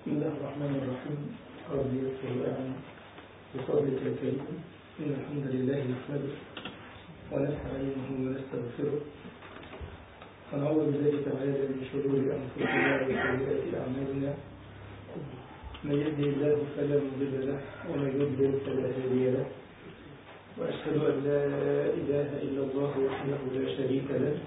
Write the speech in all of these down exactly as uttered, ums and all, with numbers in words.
بسم الله الرحمن الرحيم. رب يسر وأعن بفضلك الكريم. إن الحمد لله نحمده ونستعينه ونستغفره ونعوذ بالله تعالى من شرور أنفسنا وسيئات أعمالنا. من يهده الله فلا مضل له ومن يضلل فلا هادي له، وأشهد أن لا إله إلا الله وحده لا شريك له،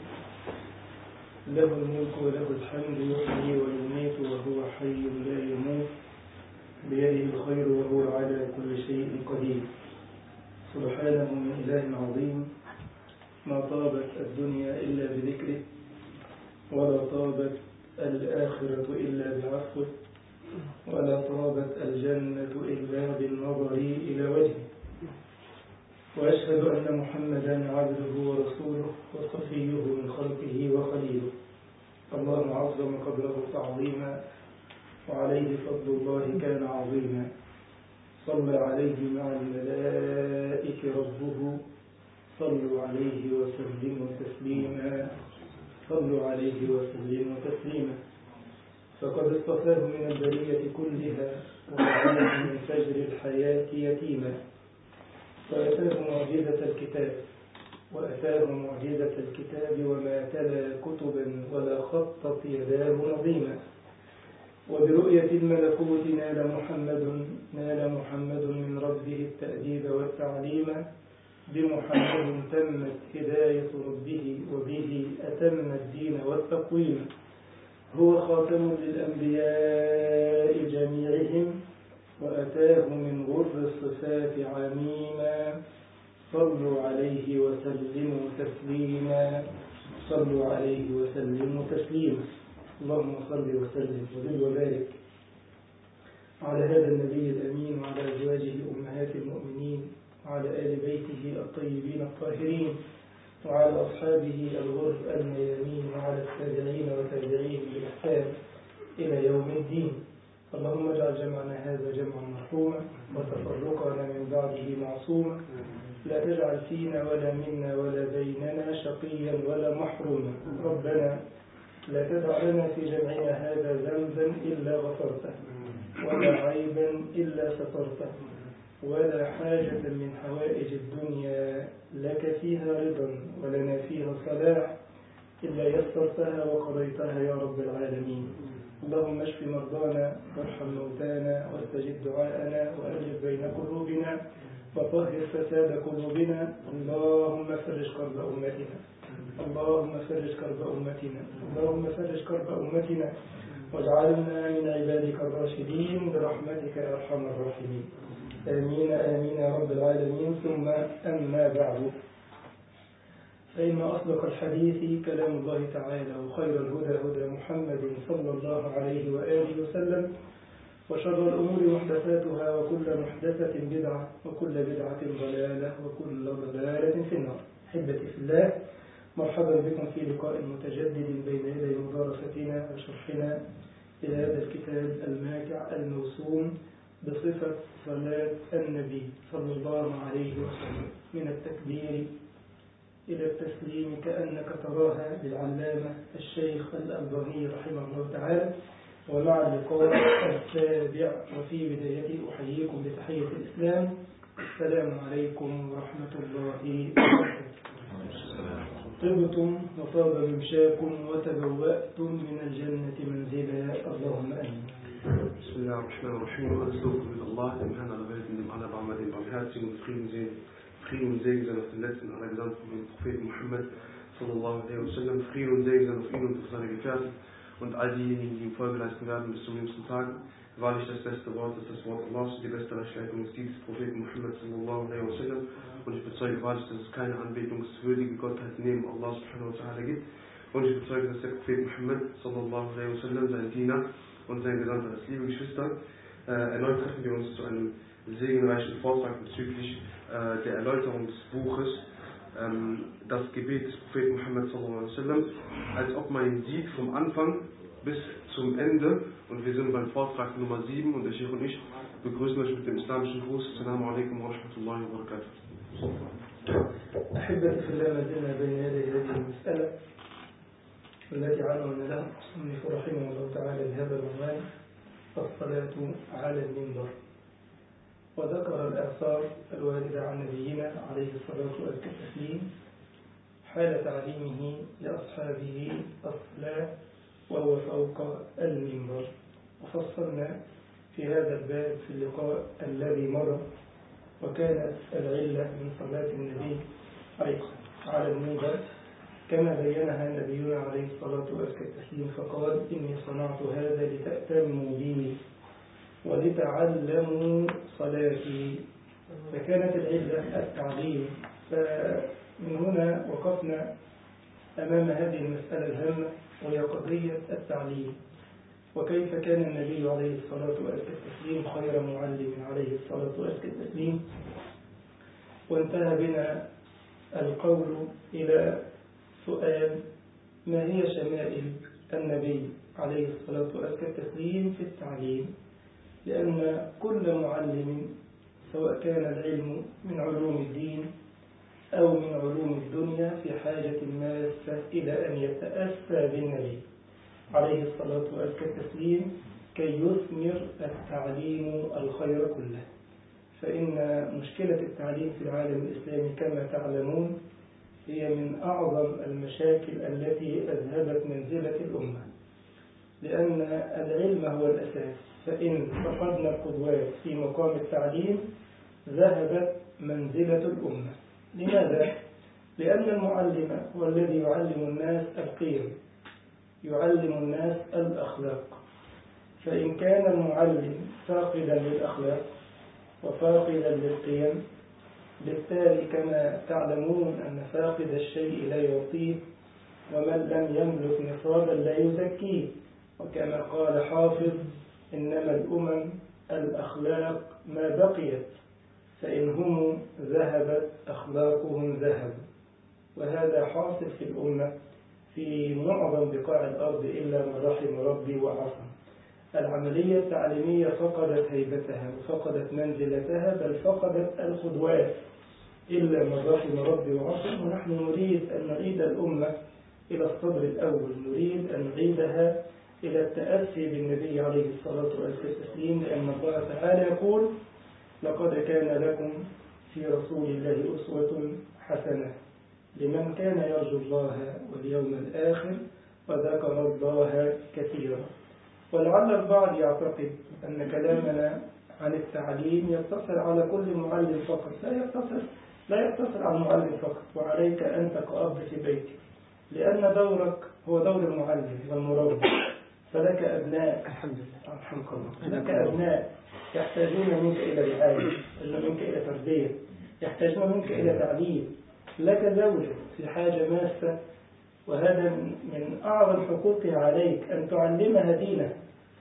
له الملك وله الحمد يحيي ويميت وهو حي لا يموت، بيده الخير وهو على كل شيء قدير. سبحانه من إله عظيم، ما طابت الدنيا إلا بذكره، ولا طابت الآخرة إلا بعفوه، ولا طابت الجنة إلا بالنظر إلى وجهه. وأشهد أن محمدا عبده ورسوله وصفيه من خلقه وخليله، الله عظم قدره تعظيما، وعليه فضل الله كان عظيما. صلى عليه مع الملائكة ربه، صلوا عليه وسلموا تسليما، صلوا عليه وسلموا تسليما. فقد اصطفاه من البرية كلها وجعله من فجر الحياة يتيما، وأتاه معجزة الكتاب وأتاه معجزة الكتاب وما تلا كتبا ولا خطت يداه نظيما. وبرؤية الملكوت نال محمد نال محمد من ربه التأديب والتعليم. بمحمد تمت هداية ربه، وبه أتم الدين والتقويم. هو خاتم للأنبياء جميعهم، وأتاه من غر الصفات عميما. صلوا عليه وسلموا تسليما، صلوا عليه وسلموا تسليما. اللهم صل وسلم وزد وبارك على هذا النبي الأمين، وعلى أزواجه أمهات المؤمنين، وعلى آل بيته الطيبين الطاهرين، وعلى أصحابه الغر الميامين، وعلى التابعين وتابعين بإحسان إلى يوم الدين. اللهم اجعل جمعنا هذا جمعا مرحوما، وتفرقنا من بعده معصوما. لا تجعل فينا ولا منا ولا بيننا شقيا ولا محروما. ربنا لا تدع لنا في جمعنا هذا ذنبا إلا غفرته، ولا عيبا إلا سترته، ولا حاجة من حوائج الدنيا لك فيها رضا ولنا فيها صلاح إلا يسرتها وقضيتها يا رب العالمين. اللهم اشف مرضانا وارحم موتانا واستجب دعاءنا وألف بين قلوبنا وطهر فساد قلوبنا. اللهم فرج كرب أمتنا، اللهم فرج كرب أمتنا، اللهم فرج كرب أمتنا، واجعلنا من عبادك الراشدين برحمتك يا أرحم الراحمين. آمين آمين يا رب العالمين. ثم أما بعد، فإن أصدق الحديث كلام الله تعالى، وخير الهدى هدى محمد صلى الله عليه وآله وسلم، وشر الأمور محدثاتها، وكل محدثة بدعة، وكل بدعة ضلالة، وكل ضلالة في النار. أحبتي في الله، مرحبا بكم في لقاء متجدد بين يدي مدارستنا وشرحنا لهذا الكتاب الماتع الموسوم بصفة صلاة النبي صلى الله عليه وسلم، من التكبير إلى التسليم كأنك تراها، للعلامة الشيخ الألباني رحمه الله تعالى. ومع اللقاء السابع، وفي بدايته أحييكم بتحية الإسلام، السلام عليكم ورحمة الله وبركاته. طبتم وطاب ممشاكم وتبوأتم من الجنة منزلا، اللهم آمين. Bismillah ar-Rahman ar-Rahim. Alles Lob für Allah, dem Herrn aller Welten, dem Allerbarmer, dem Barmherzigen und Frieden sehen. Frieden und Segen sein auf den letzten aller Gesandten, den Propheten Muhammad sallallahu alaihi wasallam. Frieden und Segen sein auf ihn und auf seine Gefährten und all diejenigen, die ihm Folge leisten werden bis zum jüngsten Tag. Wahrlich das beste Wort ist das Wort Allahs, die beste Rechtsleitung ist die des Propheten Muhammad sallallahu alaihi wasallam. Und ich bezeuge wahrlich, dass es keine anbetungswürdige Gottheit neben Allah subhanahu wa ta'ala gibt. Und ich bezeuge, dass der Prophet Muhammad sallallahu alaihi wasallam sein Diener und sein Gesandter ist. Liebe Geschwister, äh, erneut treffen wir uns zu einem segenreichen Vortrag bezüglich äh, der Erläuterung des Buches, ähm, das Gebet des Propheten Muhammad sallallahu alaihi wasallam, als ob man ihn sieht vom Anfang bis zum Ende. Und wir sind beim Vortrag Nummer sieben, und der Sheikh und ich begrüßen euch mit dem islamischen Gruß. Assalamu alaikum wa rahmatullahi wa barakatuh. أحبتي في الله، ما زلنا بين يدي هذه المسألة التي عنون لها المصنف رحمه الله تعالى بهذا العنوان: الصلاة على المنبر. وذكر الآثار الواردة عن نبينا عليه الصلاة والتسليم حال تعليمه لأصحابه الصلاة وهو فوق المنبر. وفصلنا في هذا الباب في اللقاء الذي مر، وكانت العلة من صلاة النبي على المنبر كما بينها نبينا عليه الصلاة والتسليم، فقال: إني صنعت هذا لتأتموا بي ولتعلموا صلاتي. فكانت العلة التعليم. فمن هنا وقفنا أمام هذه المسألة الهامة، وهي قضية التعليم، وكيف كان النبي عليه الصلاة والتسليم خير معلم عليه الصلاة والتسليم. وانتهى بنا القول إلى سؤال: ما هي شمائل النبي عليه الصلاة والتسليم في التعليم؟ لأن كل معلم سواء كان العلم من علوم الدين أو من علوم الدنيا في حاجة ماسة إلى أن يتأسى بالنبي عليه الصلاة والتسليم كي يثمر التعليم الخير كله. فإن مشكلة التعليم في العالم الإسلامي كما تعلمون هي من أعظم المشاكل التي أذهبت منزلة الأمة، لأن العلم هو الأساس. فإن فقدنا القدوات في مقام التعليم ذهبت منزلة الأمة. لماذا؟ لأن المعلم هو الذي يعلم الناس القيم، يعلم الناس الأخلاق. فإن كان المعلم فاقدا للأخلاق وفاقدا للقيم، بالتالي كما تعلمون أن فاقد الشيء لا يعطيه، ومن لم يملك نصابا لا يزكيه. وكما قال حافظ: إنما الأمم الأخلاق ما بقيت، فإن هم ذهبت أخلاقهم ذهب. وهذا حاصل في الأمة في معظم بقاع الأرض إلا من رحم ربي وعصم. العملية التعليمية فقدت هيبتها وفقدت منزلتها، بل فقدت القدوات إلا من رحم ربي وعصم. ونحن نريد أن نعيد الأمة إلى الصدر الأول، نريد أن نعيدها إلى التأسي بالنبي عليه الصلاة والتسليم، لأن الله تعالى يقول: لقد كان لكم في رسول الله أسوة حسنة لمن كان يرجو الله واليوم الآخر وذكر الله كثيرا. ولعل البعض يعتقد أن كلامنا عن التعليم يقتصر على كل معلم فقط. لا يقتصر لا يقتصر على المعلم فقط. وعليك أنت كأب في بيتك، لأن دورك هو دور المعلم والمربي. فلك أبناء، الحمد لله الحمد لله، لك أبناء يحتاجون منك إلى رعاية، يحتاجون منك إلى تربية، يحتاجون منك إلى تعليم. لك زوجة في حاجة ماسة، وهذا من أعظم حقوقها عليك أن تعلمها دينها.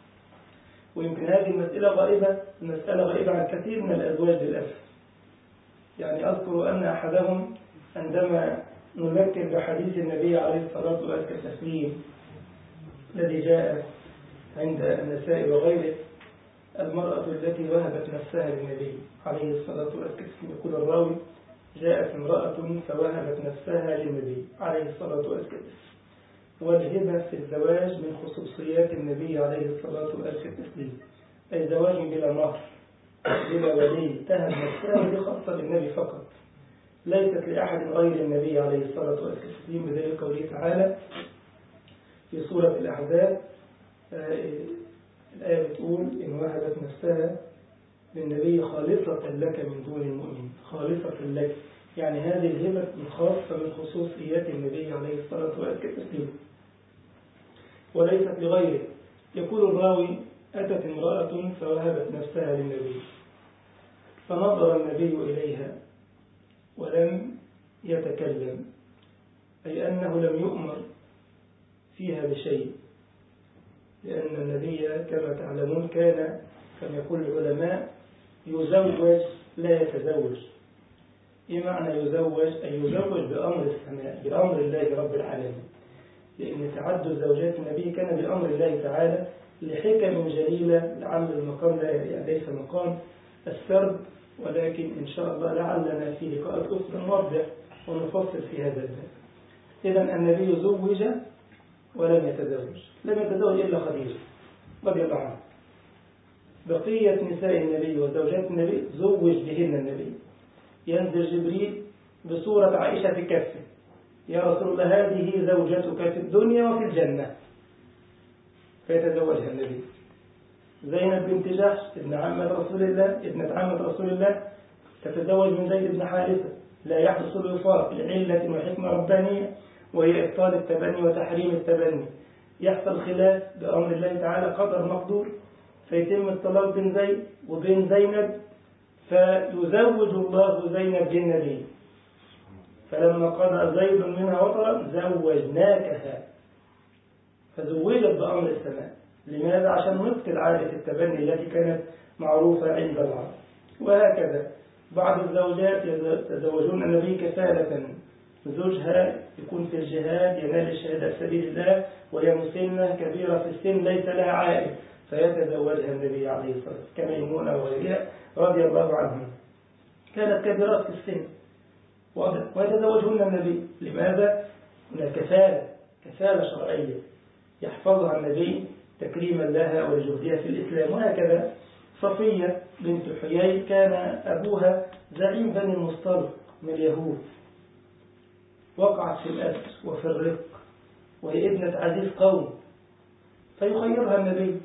ويمكن هذه المسألة غائبة المسألة غائبة عن كثير من الأزواج للأسف. يعني أذكر أن أحدهم عندما نذكر بحديث النبي عليه الصلاة والتسليم الذي جاء عند النساء وغيره: المرأة التي وهبت نفسها للنبي عليه الصلاة والتسليم. يقول الراوي: جاءت امرأة فوهبت نفسها للنبي عليه الصلاة والسلام. والهبة في الزواج من خصوصيات النبي عليه الصلاة والسلام، أي زواج بلا مهر بلا ولي، تهب نفسها خاصة للنبي فقط، ليست لأحد غير النبي عليه الصلاة والسلام. بذلك قوله تعالى في سورة الأحزاب، الآية بتقول: إن وهبت نفسها للنبي خالصة لك من دون المؤمنين. خالصة لك، يعني هذه الهبة خاصة من خصوصيات النبي عليه الصلاة والسلام وليست لغيره. يقول الراوي: أتت امرأة فوهبت نفسها للنبي، فنظر النبي إليها ولم يتكلم، أي أنه لم يؤمر فيها بشيء، لأن النبي كما تعلمون كان كما يقول العلماء يزوج لا يتزوج. إيه معنى يزوج؟ أي يزوج بأمر السماء، بأمر الله رب العالمين، لأن تعدد زوجات النبي كان بأمر الله تعالى لحكم جليلة. لعل المقام لا يعني ليس مقام السرد، ولكن إن شاء الله لعلنا في لقاءات أخرى نوضح ونفصل في هذا الباب. إذن النبي زوج ولم يتزوج، لم يتزوج إلا خديجة رضي الله عنها، بقية نساء النبي وزوجات النبي زوج بهن النبي. ينزل جبريل بصورة عائشة في كفه: يا رسول الله هذه زوجتك في الدنيا وفي الجنة. فيتزوجها النبي. زينب بنت جحش ابن عمة رسول الله ابنة عمة رسول الله تتزوج من زيد بن حارثة، لا يحدث الوفاق لعلة وحكمة ربانية وهي إبطال التبني وتحريم التبني. يحصل خلاف بأمر الله تعالى قدر مقدور، فيتم الطلاق بين زيد وبين زينب، فيزوج الله زينب بالنبي. فلما قضى زيد منها وطرا زوجناكها، فزوجت بأمر السماء. لماذا؟ عشان نبطل عادة التبني التي كانت معروفة عند العرب. وهكذا بعض الزوجات يتزوجون النبي كفالة، زوجها يكون في الجهاد ينال الشهادة في سبيل الله وهي مسنة كبيرة في السن ليس لها عائل، فيتزوجها النبي عليه الصلاة والسلام كميمونة وغيرها رضي الله عنهم، كانت كبيرات في السن ويتزوجهن النبي. لماذا؟ هنا كفالة كفالة شرعية يحفظها النبي تكريما لها ولجهدها في الإسلام. وهكذا صفية بنت حيي كان أبوها زعيم بني المصطلق من اليهود، وقعت في الأسر وفي الرق وهي ابنة عزيز قوم، فيخيرها النبي،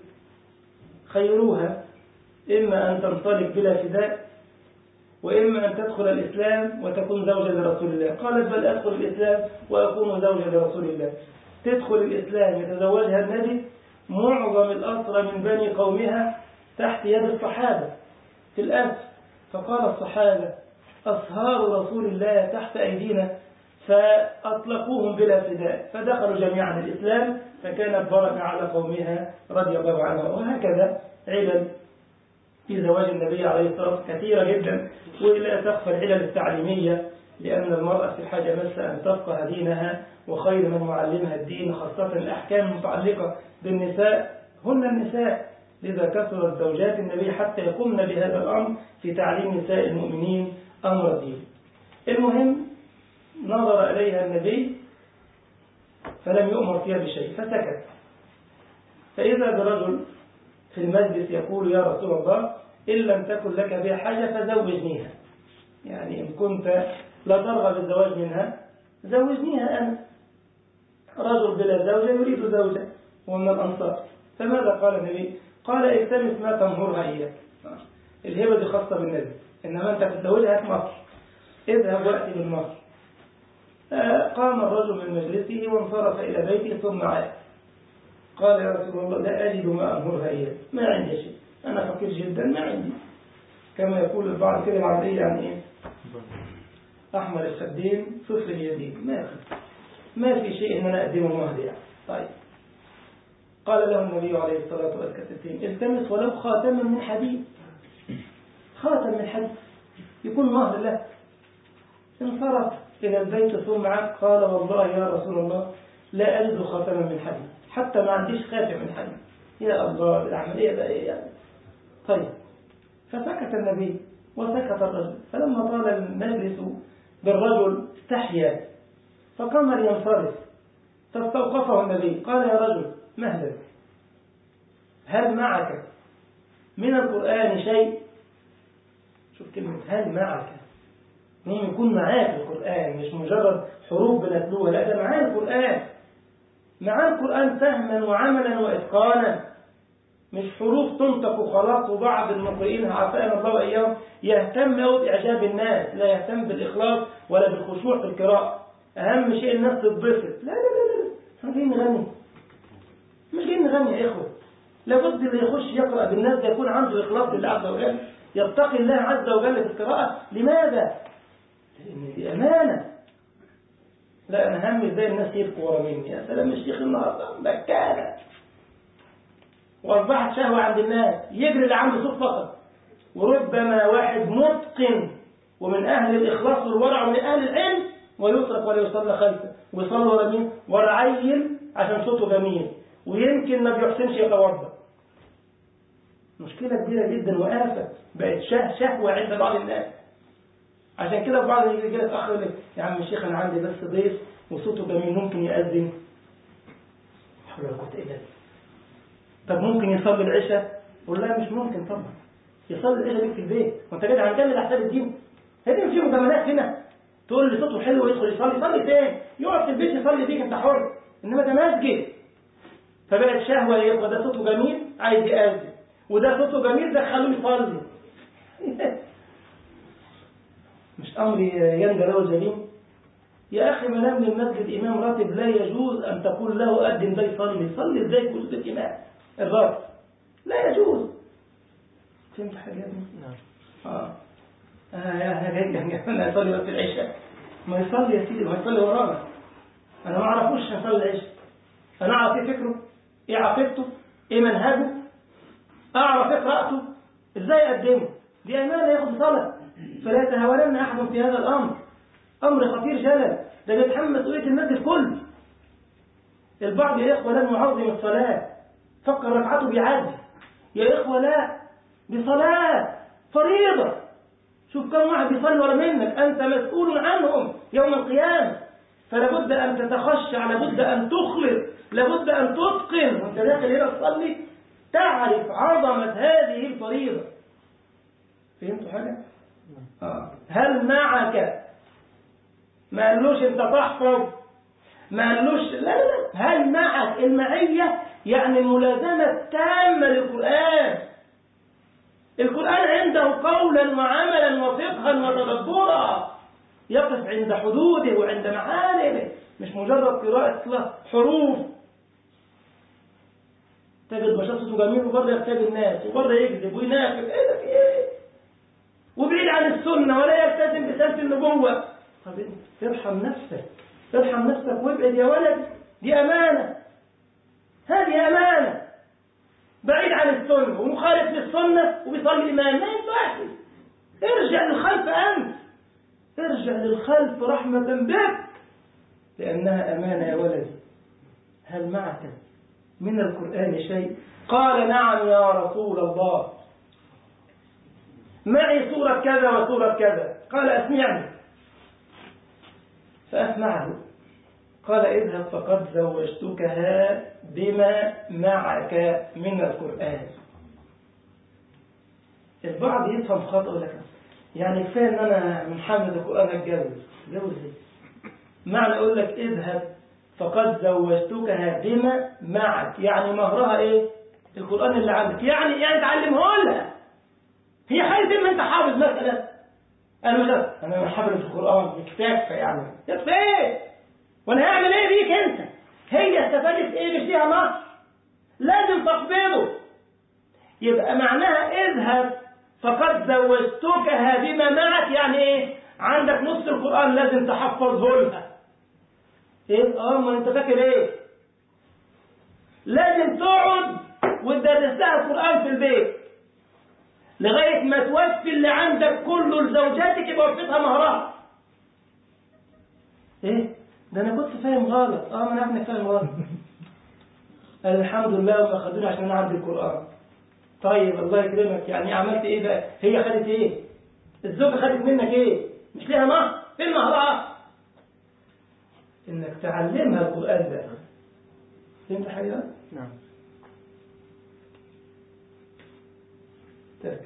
خيروها إما أن تنطلق بلا فداء وإما أن تدخل الإسلام وتكون زوجة لرسول الله. قالت بل أدخل الإسلام وأكون زوجة لرسول الله. تدخل الإسلام يتزوجها النبي، معظم الأسرى من بني قومها تحت يد الصحابة في الأسر، فقال الصحابة أصهار رسول الله تحت أيدينا، فأطلقوهم بلا فداء، فدخلوا جميعا الإسلام، فكانت بركة على قومها رضي الله عنها. وهكذا علل في زواج النبي عليه الصلاة والسلام كثيرة جدا، ولا تخفى العلل التعليمية، لأن المرأة في حاجة مسة أن تفقه دينها، وخير من معلمها الدين، خاصة الأحكام المتعلقة بالنساء هن النساء. لذا كثرت زوجات النبي حتى يقومن بهذا الأمر في تعليم نساء المؤمنين أمر الدين. المهم نظر إليها النبي فلم يؤمر فيها بشيء فسكت. فإذا برجل في المجلس يقول يا رسول الله إن لم تكن لك بها حاجة فزوجنيها، يعني إن كنت لا ترغب الزواج منها زوجنيها أنا. رجل بلا زوجة يريد زوجة ومن الأنصار، فماذا قال النبي؟ قال التمس ما تمهرها إياك. الهبة دي خاصة بالنبي، إنما أنت تتزوجها في مصر، اذهب وأتي بالمصر. قام الرجل من مجلسه وانصرف إلى بيته ثم عاد قال يا رسول الله لا أجد ما أمهرها إياك، ما عندي شيء، أنا فقير جدا ما عندي. كما يقول البعض كده العربية يعني إيه؟ أحمر الخدين صفر اليدين، ما في ما في شيء إن أنا أقدمه مهر يعني. طيب قال له النبي عليه الصلاة والسلام التمس ولو خاتما من حديد، خاتم من حديد يكون مهر له. انصرف إلى البيت ثم عاد قال والله يا رسول الله لا أجد خاتما من حديد، حتى ما عنديش خاتم من حديد. يا الله العملية بقى إيه يعني؟ طيب فسكت النبي وسكت الرجل، فلما طال المجلس بالرجل استحيا فقام لينصرف، فاستوقفه النبي قال يا رجل مهلا، هل معك من القرآن شيء؟ شوف كلمة هل معك، مين يكون معاك القرآن، مش مجرد حروف بنتلوها، لا ده معاه القرآن، معاه القرآن فهما وعملا وإتقانا، مش حروف تنطق وخلاص. وبعض المقرئين عافانا الله وإياهم يهتم بإعجاب الناس، لا يهتم بالإخلاص ولا بالخشوع في القراءة، أهم شيء الناس تتبسط. لا لا لا لا احنا جايين نغني، مش جايين نغني يا إخوة. لابد اللي يخش يقرأ بالناس ده يكون عنده إخلاص لله عز وجل، يتقي الله عز وجل في القراءة. لماذا؟ لأن دي أمانة. لا أنا همي ازاي الناس يبقوا ورا مني، يا سلام الشيخ النهارده بكانا، وأصبحت شهوة عند الناس، يجري اللي عنده صوت فقط. وربما واحد متقن ومن أهل الإخلاص والورع ومن أهل العلم ويترك ولا يصلى خلفه، ويصلى ورا مين؟ ورا عيل عشان صوته جميل، ويمكن ما بيحسنش يتوضا. مشكلة كبيرة جدا وآفة بقت شه شهوة عند بعض الناس. عشان كده بعض الرجال اتأخر لك يا عم الشيخ أنا عندي بس ضيف وصوته جميل ممكن يأذن. حول ولا قوة إلا بالله. طب ممكن يصلي العشاء قول لها مش ممكن طبعا يصلي العشاء بيك في البيت وانت جاي هنكمل احساب الدين. هدي في مجاملات هنا تقول لي صوته حلو ويدخل يصلي، يصلي فين؟ يقعد في البيت يصلي بيك انت حر، انما ده مسجد. فبقت شهوه يا اخوه، ده صوته جميل عايز يأذن، وده صوته جميل دخلوه يصلي. مش امر يندى له جليل. يا اخي ما دام للمسجد امام راتب لا يجوز ان تقول له قدم ده يصلي، يصلي ازاي في وجود الامام الراتب؟ لا يجوز. فهمت حاجه يا ابني؟ نعم. اه اه يا جاي انا اصلي وقت العشاء، ما يصلي يا سيدي، ما يصلي ورانا. انا ما اعرفوش يصلي العشاء، انا اعرف ايه فكره، ايه عقيدته، ايه منهجه، اعرف ايه قراءته، ازاي اقدمه. دي امانه ياخد صلاه، فلا يتهاونن احد في هذا الامر، امر خطير جدا، ده بيتحمل مسؤوليه المسجد كله. البعض يا اخوه لم يعظم الصلاه، فكر ركعته بيعدي. يا اخوه لا، بصلاه فريضه. شوف كم واحد بيصلي ورا منك، انت مسؤول عنهم يوم القيامه، فلا بد ان تتخشع، لابد ان تخلص، لابد ان تتقن وانت داخل هنا تصلي، تعرف عظمه هذه الفريضه. فهمتوا حاجه؟ آه. هل معك، ما قالوش انت تحفظ، ما قالوش لا لا لا، هل معك المعيه يعني الملازمه التامه للقران. القرآن عنده قولا وعملا وفقها وتدبرا، يقف عند حدوده وعند معانيه، مش مجرد قراءة حروف. تجد بشر صوته جميل وبره يغتاب الناس وبره يكذب وينافق، ايه ده في ايه؟ وبعيد عن السنة ولا يلتزم بسنة النبوة. طب ارحم نفسك، ارحم نفسك وابعد يا ولد، دي أمانة، هذه أمانة. بعيد عن السنة ومخالف للسنة وبيصلي الإمام، ما ينفعش. ارجع للخلف أنت، ارجع للخلف رحمة بك، لأنها أمانة يا ولدي. هل معك من القرآن شيء؟ قال نعم يا رسول الله، معي سورة كذا وسورة كذا. قال أسمعني، فأسمعه. قال اذهب فقد زوجتكها بما معك من القرآن. البعض يفهم خطأ لك، يعني كفاية ان انا محمد القرآن اتجوز، اتجوز ايه؟ معنى اقول لك اذهب فقد زوجتكها بما معك، يعني مهرها ايه؟ القرآن اللي عندك، يعني يعني تعلمه لها. هي خايفة ان انت حافظ مثلا، انا مثلا انا حافظ القرآن يكفاك يعني، يكفاك، وانا هعمل ايه بيك انت؟ هي استفادت ايه؟ مش ليها مهر، لازم تقبضه. يبقى معناها اذهب فقد زوجتكها بما معك، يعني ايه؟ عندك نص القرآن لازم تحفظه لها. ايه؟ اه ما انت فاكر ايه؟ لازم تقعد وتدرس لها القرآن في البيت لغاية ما توفي اللي عندك كله لزوجاتك، يبقى وفيتها مهرها. ايه؟ ده انا كنت فاهم غلط. اه ما انا عارف انك فاهم غلط. قال الحمد لله وما خدوني عشان انا عندي القرآن. طيب الله يكرمك، يعني عملت ايه بقى؟ هي خدت ايه؟ الزوجة خدت منك ايه؟ مش ليها مهر؟ فين مهرها؟ انك تعلمها القرآن ده. فهمت حاجة؟ نعم. ترك.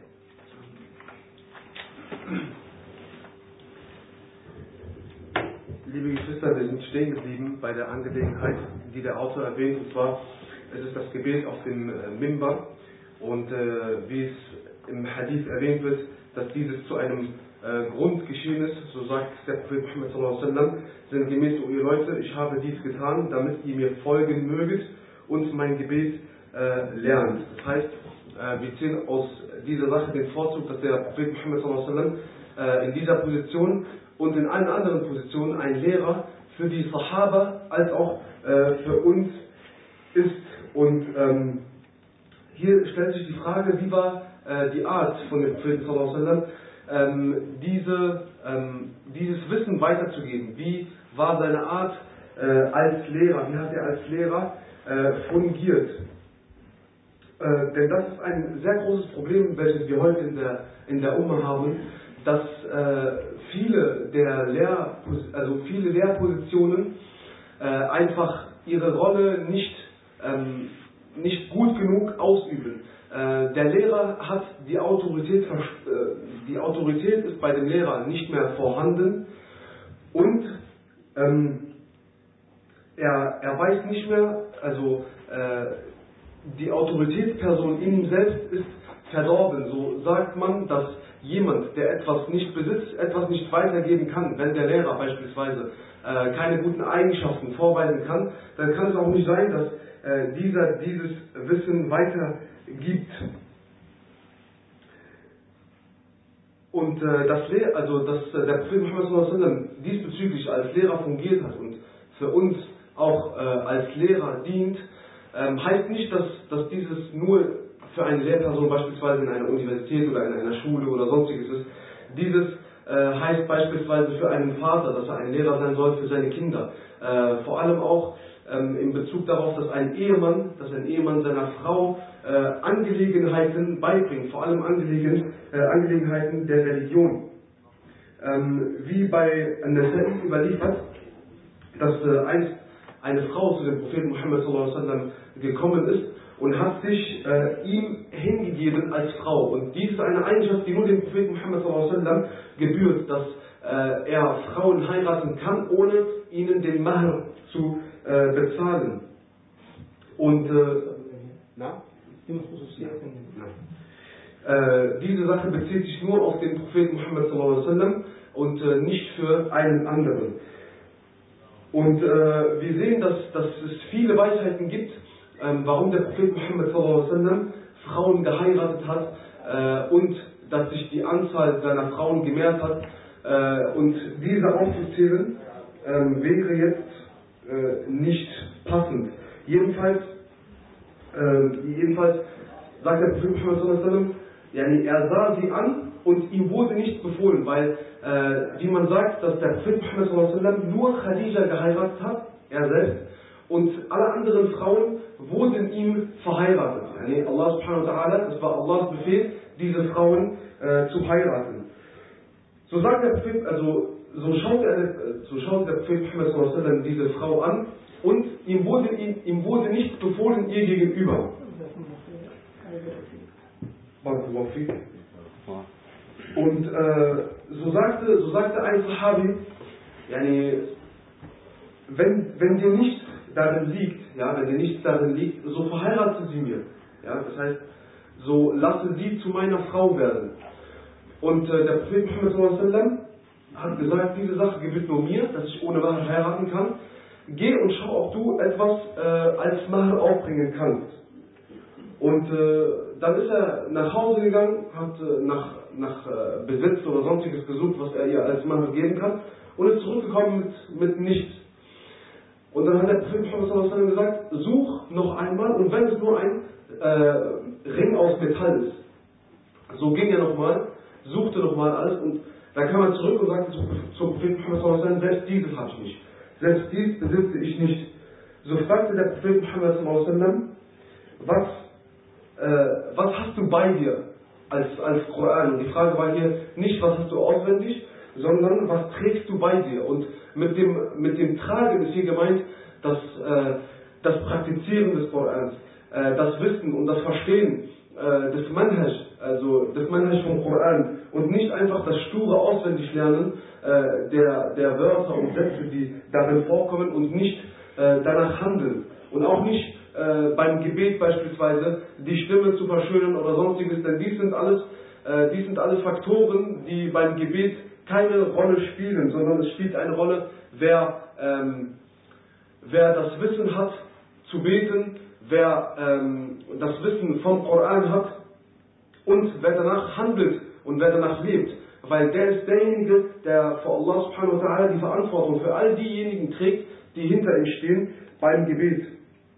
Liebe Geschwister, wir sind stehen geblieben bei der Angelegenheit, die der Autor erwähnt, und zwar, es ist das Gebet auf dem äh, Mimbar, und äh, wie es im Hadith erwähnt wird, dass dieses zu einem äh, Grund geschehen ist, so sagt der Prophet Muhammad sallallahu alaihi wasallam, sinngemäß, o ihr Leute, ich habe dies getan, damit ihr mir folgen möget und mein Gebet äh, lernt. Das heißt, äh, wir ziehen aus dieser Sache den Vorzug, dass der Prophet Muhammad sallallahu alaihi wasallam äh, in dieser Position und in allen anderen Positionen ein Lehrer für die Sahaba als auch äh, für uns ist. Und ähm, hier stellt sich die Frage, wie war äh, die Art von dem Propheten sallallahu alaihi wasallam, ähm, diese, ähm, dieses Wissen weiterzugeben. Wie war seine Art äh, als Lehrer? Wie hat er als Lehrer äh, fungiert? Äh, denn das ist ein sehr großes Problem, welches wir heute in der, in der Umma haben, dass äh, viele der Lehr, also viele Lehrpositionen äh, einfach ihre Rolle nicht ähm, nicht gut genug ausüben. Äh, der Lehrer hat die Autorität, äh, die Autorität ist bei dem Lehrer nicht mehr vorhanden und ähm, er, er weiß nicht mehr, also äh, die Autoritätsperson in ihm selbst ist verdorben. So sagt man, dass jemand, der etwas nicht besitzt, etwas nicht weitergeben kann. Wenn der Lehrer beispielsweise äh, keine guten Eigenschaften vorweisen kann, dann kann es auch nicht sein, dass äh, dieser dieses Wissen weitergibt. Und äh, das Lehr also dass äh, der Prophet Muhammad sallallahu alaihi wasallam diesbezüglich als Lehrer fungiert hat und für uns auch äh, als Lehrer dient, ähm, heißt nicht, dass, dass dieses nur für eine Lehrperson beispielsweise in einer Universität oder in einer Schule oder sonstiges ist. Dieses äh, heißt beispielsweise für einen Vater, dass er ein Lehrer sein soll für seine Kinder. Äh, vor allem auch ähm, in Bezug darauf, dass ein Ehemann, dass ein Ehemann seiner Frau äh, Angelegenheiten beibringt, vor allem Angelegen, äh, Angelegenheiten der Religion. Ähm, wie bei An-Nasa'i überliefert, dass äh, einst eine Frau zu dem Propheten Muhammad sallallahu alaihi wasallam gekommen ist und hat sich äh, ihm hingegeben als Frau. Und dies ist eine Eigenschaft, die nur dem Propheten Muhammad sallallahu alaihi wasallam gebührt, dass äh, er Frauen heiraten kann, ohne ihnen den Mahr zu äh, bezahlen. Und äh, na? Na. Äh, diese Sache bezieht sich nur auf den Propheten Muhammad sallallahu alaihi wasallam und äh, nicht für einen anderen. Und äh, wir sehen, dass, dass es viele Weisheiten gibt, ähm, warum der Prophet Muhammad sallallahu alaihi wasallam Frauen geheiratet hat äh, und dass sich die Anzahl seiner Frauen gemehrt hat. Äh, und diese aufzuzählen äh, wäre jetzt äh, nicht passend. Jedenfalls, äh, jedenfalls sagt der Prophet Muhammad sallallahu alaihi wasallam, yani er sah sie an und ihm wurde nichts befohlen, weil, äh, wie man sagt, dass der Prophet Muhammad sallallahu alaihi wasallam nur Khadija geheiratet hat, er selbst, und alle anderen Frauen wurden ihm verheiratet. Yani Allah subhanahu wa ta'ala, das war Allahs Befehl, diese Frauen äh, zu heiraten. So sagt der Prophet, also so schaut, er, so schaut der Prophet Muhammad sallallahu alaihi wasallam diese Frau an und ihm wurde, ihm, ihm wurde nichts befohlen ihr gegenüber. Und äh, so, sagte, so sagte ein Sahabi, yani, wenn, wenn dir nichts darin liegt, ja, wenn dir nichts darin liegt, so verheirate sie mir. Ja, das heißt, so lasse sie zu meiner Frau werden. Und äh, der Prophet Muhammad sallallahu alaihi wasallam hat gesagt, diese Sache gebührt nur mir, dass ich ohne Mahr heiraten kann. Geh und schau, ob du etwas äh, als Mahr aufbringen kannst. Und äh, dann ist er nach Hause gegangen, hat äh, nach, nach äh, Besitz oder sonstiges gesucht, was er ihr als Mahr geben kann, und ist zurückgekommen mit, mit nichts. Und dann hat der Prophet Muhammad sallallahu alaihi wasallam gesagt, such noch einmal, und wenn es nur ein äh, Ring aus Metall ist. So ging er nochmal, suchte nochmal alles, und dann kam er zurück und sagte zum Propheten Muhammad sallallahu alaihi wasallam, selbst dieses habe ich nicht. Selbst dies besitze ich nicht. So fragte der Prophet Muhammad sallallahu alaihi wasallam, was Äh, was hast du bei dir als, als Koran? Und die Frage war hier nicht, was hast du auswendig, sondern was trägst du bei dir? Und mit dem, mit dem Tragen ist hier gemeint, dass, äh, das Praktizieren des Korans, äh, das Wissen und das Verstehen äh, des Manhaj, also des Manhaj vom Koran, und nicht einfach das sture Auswendiglernen äh, der, der Wörter und Sätze, die darin vorkommen, und nicht äh, danach handeln. Und auch nicht Äh, beim Gebet beispielsweise die Stimme zu verschönern oder sonstiges, denn dies sind alles, äh, dies sind alles Faktoren, die beim Gebet keine Rolle spielen, sondern es spielt eine Rolle, wer, ähm, wer das Wissen hat zu beten, wer ähm, das Wissen vom Koran hat und wer danach handelt und wer danach lebt, weil der ist derjenige, der vor Allah subhanahu wa ta'ala die Verantwortung für all diejenigen trägt, die hinter ihm stehen beim Gebet.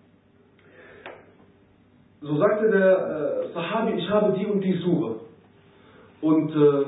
So sagte der äh, Sahabi, ich habe die und die Sure. Und äh,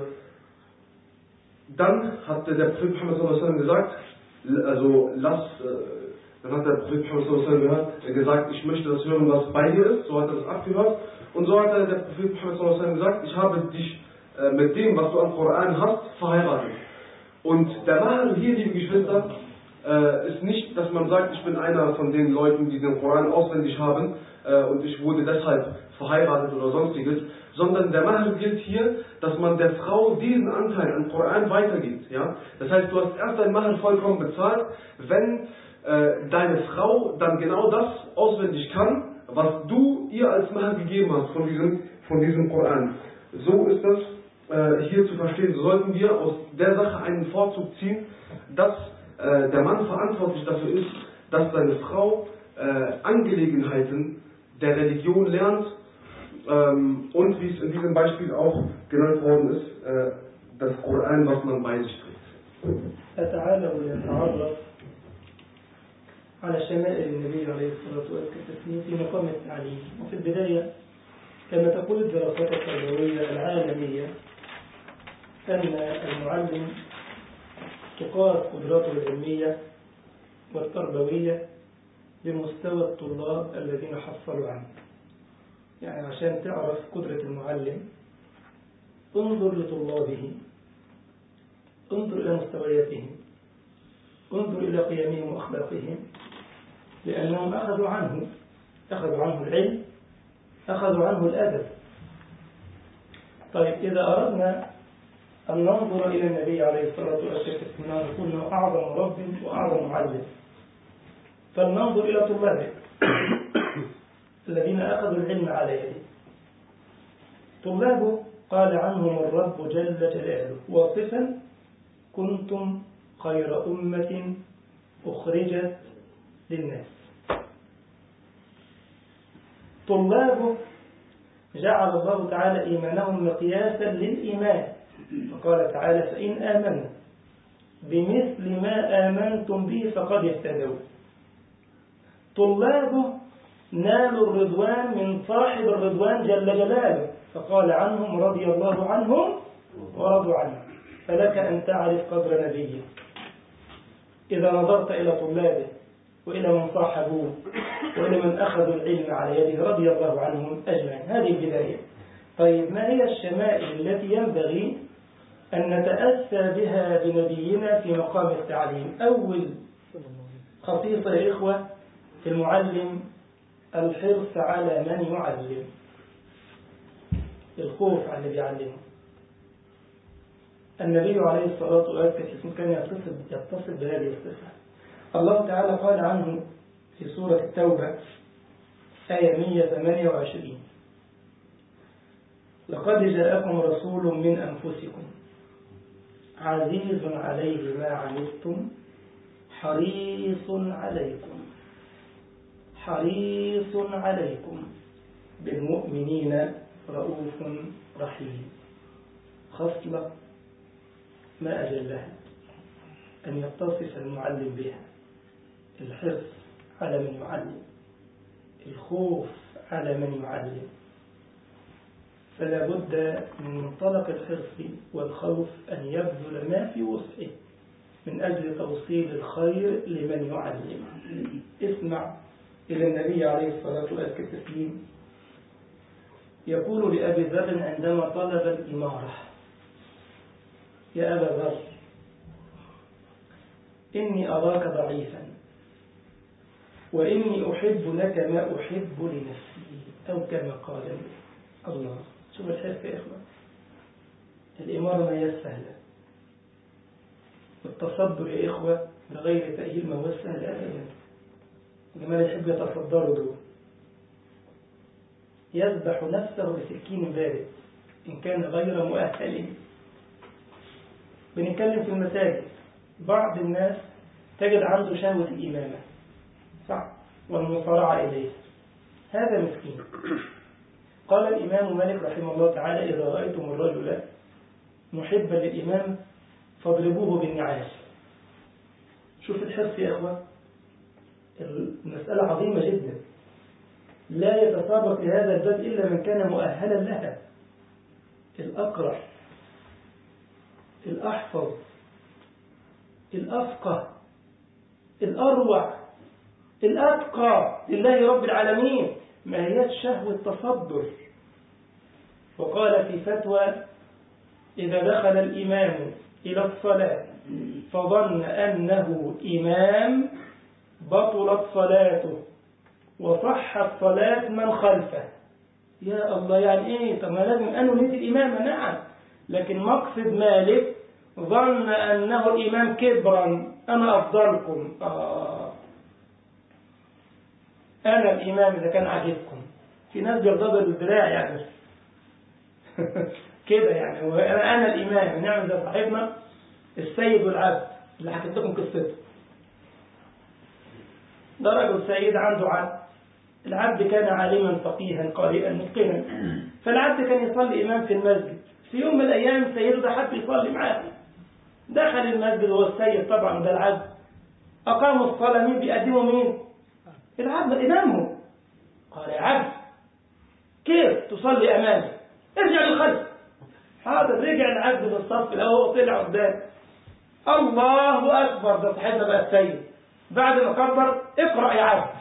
dann hat der Prophet Muhammad sallallahu alaihi wasallam gesagt, also lass, äh, dann hat der Prophet Muhammad sallallahu alaihi wasallam gesagt, ich möchte das hören, was bei dir ist. So hat er das abgehört. Und so hat der Prophet Muhammad sallallahu alaihi wasallam gesagt, ich habe dich äh, mit dem, was du am Koran hast, verheiratet. Und der Mahr hier, liebe Geschwister, äh, ist nicht, dass man sagt, ich bin einer von den Leuten, die den Koran auswendig haben äh, und ich wurde deshalb verheiratet oder sonstiges, sondern der Mahr gilt hier, dass man der Frau diesen Anteil an Koran weitergibt. Ja? Das heißt, du hast erst dein Mahr vollkommen bezahlt, wenn äh, deine Frau dann genau das auswendig kann, was du ihr als Mahr gegeben hast von diesem, von diesem Koran. So ist das äh, hier zu verstehen. So sollten wir aus der Sache einen Vorzug ziehen, dass äh, der Mann verantwortlich dafür ist, dass seine Frau äh, Angelegenheiten der Religion lernt, ähm, und wie es in diesem Beispiel auch genannt worden ist, äh, das Koran, was man bei sich trägt. على شمائل النبي عليه الصلاة والسلام في مقام التعليم. وفي البداية كما تقول الدراسات التربوية العالمية أن المعلم تقاس قدراته العلمية والتربوية بمستوى الطلاب الذين حصلوا عنه. يعني عشان تعرف قدرة المعلم انظر لطلابه، انظر إلى مستوياتهم، انظر إلى قيمهم وأخلاقهم، لأنهم أخذوا عنه أخذوا عنه العلم، أخذوا عنه الأدب. طيب إذا أردنا أن ننظر إلى النبي عليه الصلاة والسلام نقول أنه أعظم رب وأعظم معلم، فلننظر إلى طلابه الذين أخذوا العلم على يده. طلابه قال عنهم الرب جل جلاله واصفا: كنتم خير أمة أخرجت للناس. طلابه جعل الله تعالى إيمانهم مقياسا للإيمان، فقال تعالى: فإن آمنوا بمثل ما آمنتم به فقد اهتدوا. طلابه نالوا الرضوان من صاحب الرضوان جل جلاله، فقال عنهم: رضي الله عنهم ورضوا عنه. فلك أن تعرف قدر نبيه إذا نظرت إلى طلابه وإلى من صاحبوه وإلى من أخذوا العلم على يده رضي الله عنهم أجمعين. هذه البداية. طيب ما هي الشمائل التي ينبغي أن نتأسى بها بنبينا في مقام التعليم؟ أول خصيصة يا إخوة في المعلم الحرص على من يعلم، الخوف على الذي يعلمه. النبي عليه الصلاة والسلام كان يتصل يتصل بهذه الصفة. الله تعالى قال عنه في سورة التوبة آية مئة وثمانية وعشرين: لقد جاءكم رسول من أنفسكم عزيز عليه ما عنتم حريص عليكم حريص عليكم بالمؤمنين رؤوف رحيم. خصلة ما أجلها أن يتصف المعلم بها: الحرص على من يعلم، الخوف على من يعلم. فلا بد من منطلق الحرص والخوف أن يبذل ما في وسعه من أجل توصيل الخير لمن يعلم. اسمع إلى النبي عليه الصلاة والسلام يقول لأبي ذر عندما طلب الإمارة: يا أبا ذر، إني أراك ضعيفا وإني أحب لك ما أحب لنفسي، أو كما قال الله. شوف الحرص يا إخوة. الإمارة ما هي سهلة، والتصدر يا إخوة بغير تأهيل ما هو سهل أبدا. لما يحب يتصدروا دول يذبح نفسه بسكين بارد إن كان غير مؤهل. بنتكلم في المساجد، بعض الناس تجد عنده شهوة الإمامة، صح، والمصارعة إليه، هذا مسكين. قال الإمام مالك رحمه الله تعالى: إذا رأيتم الرجل محبا للإمام فاضربوه بالنعاس. شوف الحرص يا إخوة، المسألة عظيمة جدا. لا يتسابق لهذا الباب إلا من كان مؤهلا لها: الأقرأ، الأحفظ، الأفقه، الأروع، الأتقى لله رب العالمين. ما هي شهوة التصدر. وقال في فتوى: إذا دخل الإمام إلى الصلاة فظن أنه إمام بطلت صلاته وصحت صلاة من خلفه. يا الله، يعني إيه؟ طب ما لازم أنه نية الإمامة. نعم، لكن مقصد مالك ظن أنه الإمام كبرا، أنا أفضلكم. آه. أنا الإمام إذا كان عاجبكم. في ناس بيغضبوا بالذراع يعني كده يعني، أنا أنا الإمام. نعم، زي صاحبنا السيد والعبد اللي حكيت لكم قصته. ده رجل سيد عنده عبد، العبد كان عالما فقيها قارئا متقنا، فالعبد كان يصلي إمام في المسجد. في يوم من الأيام سيده ده حب يصلي معاه، دخل المسجد وهو السيد طبعا ده العبد، أقاموا الصلاة. مين بيقدموا؟ مين؟ العبد إمامهم. قال يا عبد كيف تصلي أمامي؟ ارجع للخلف. حاضر. رجع العبد للصف الأول وطلع قدام. الله أكبر، ده صاحبنا بقى السيد. بعد ما كبر اقرأ يا عبد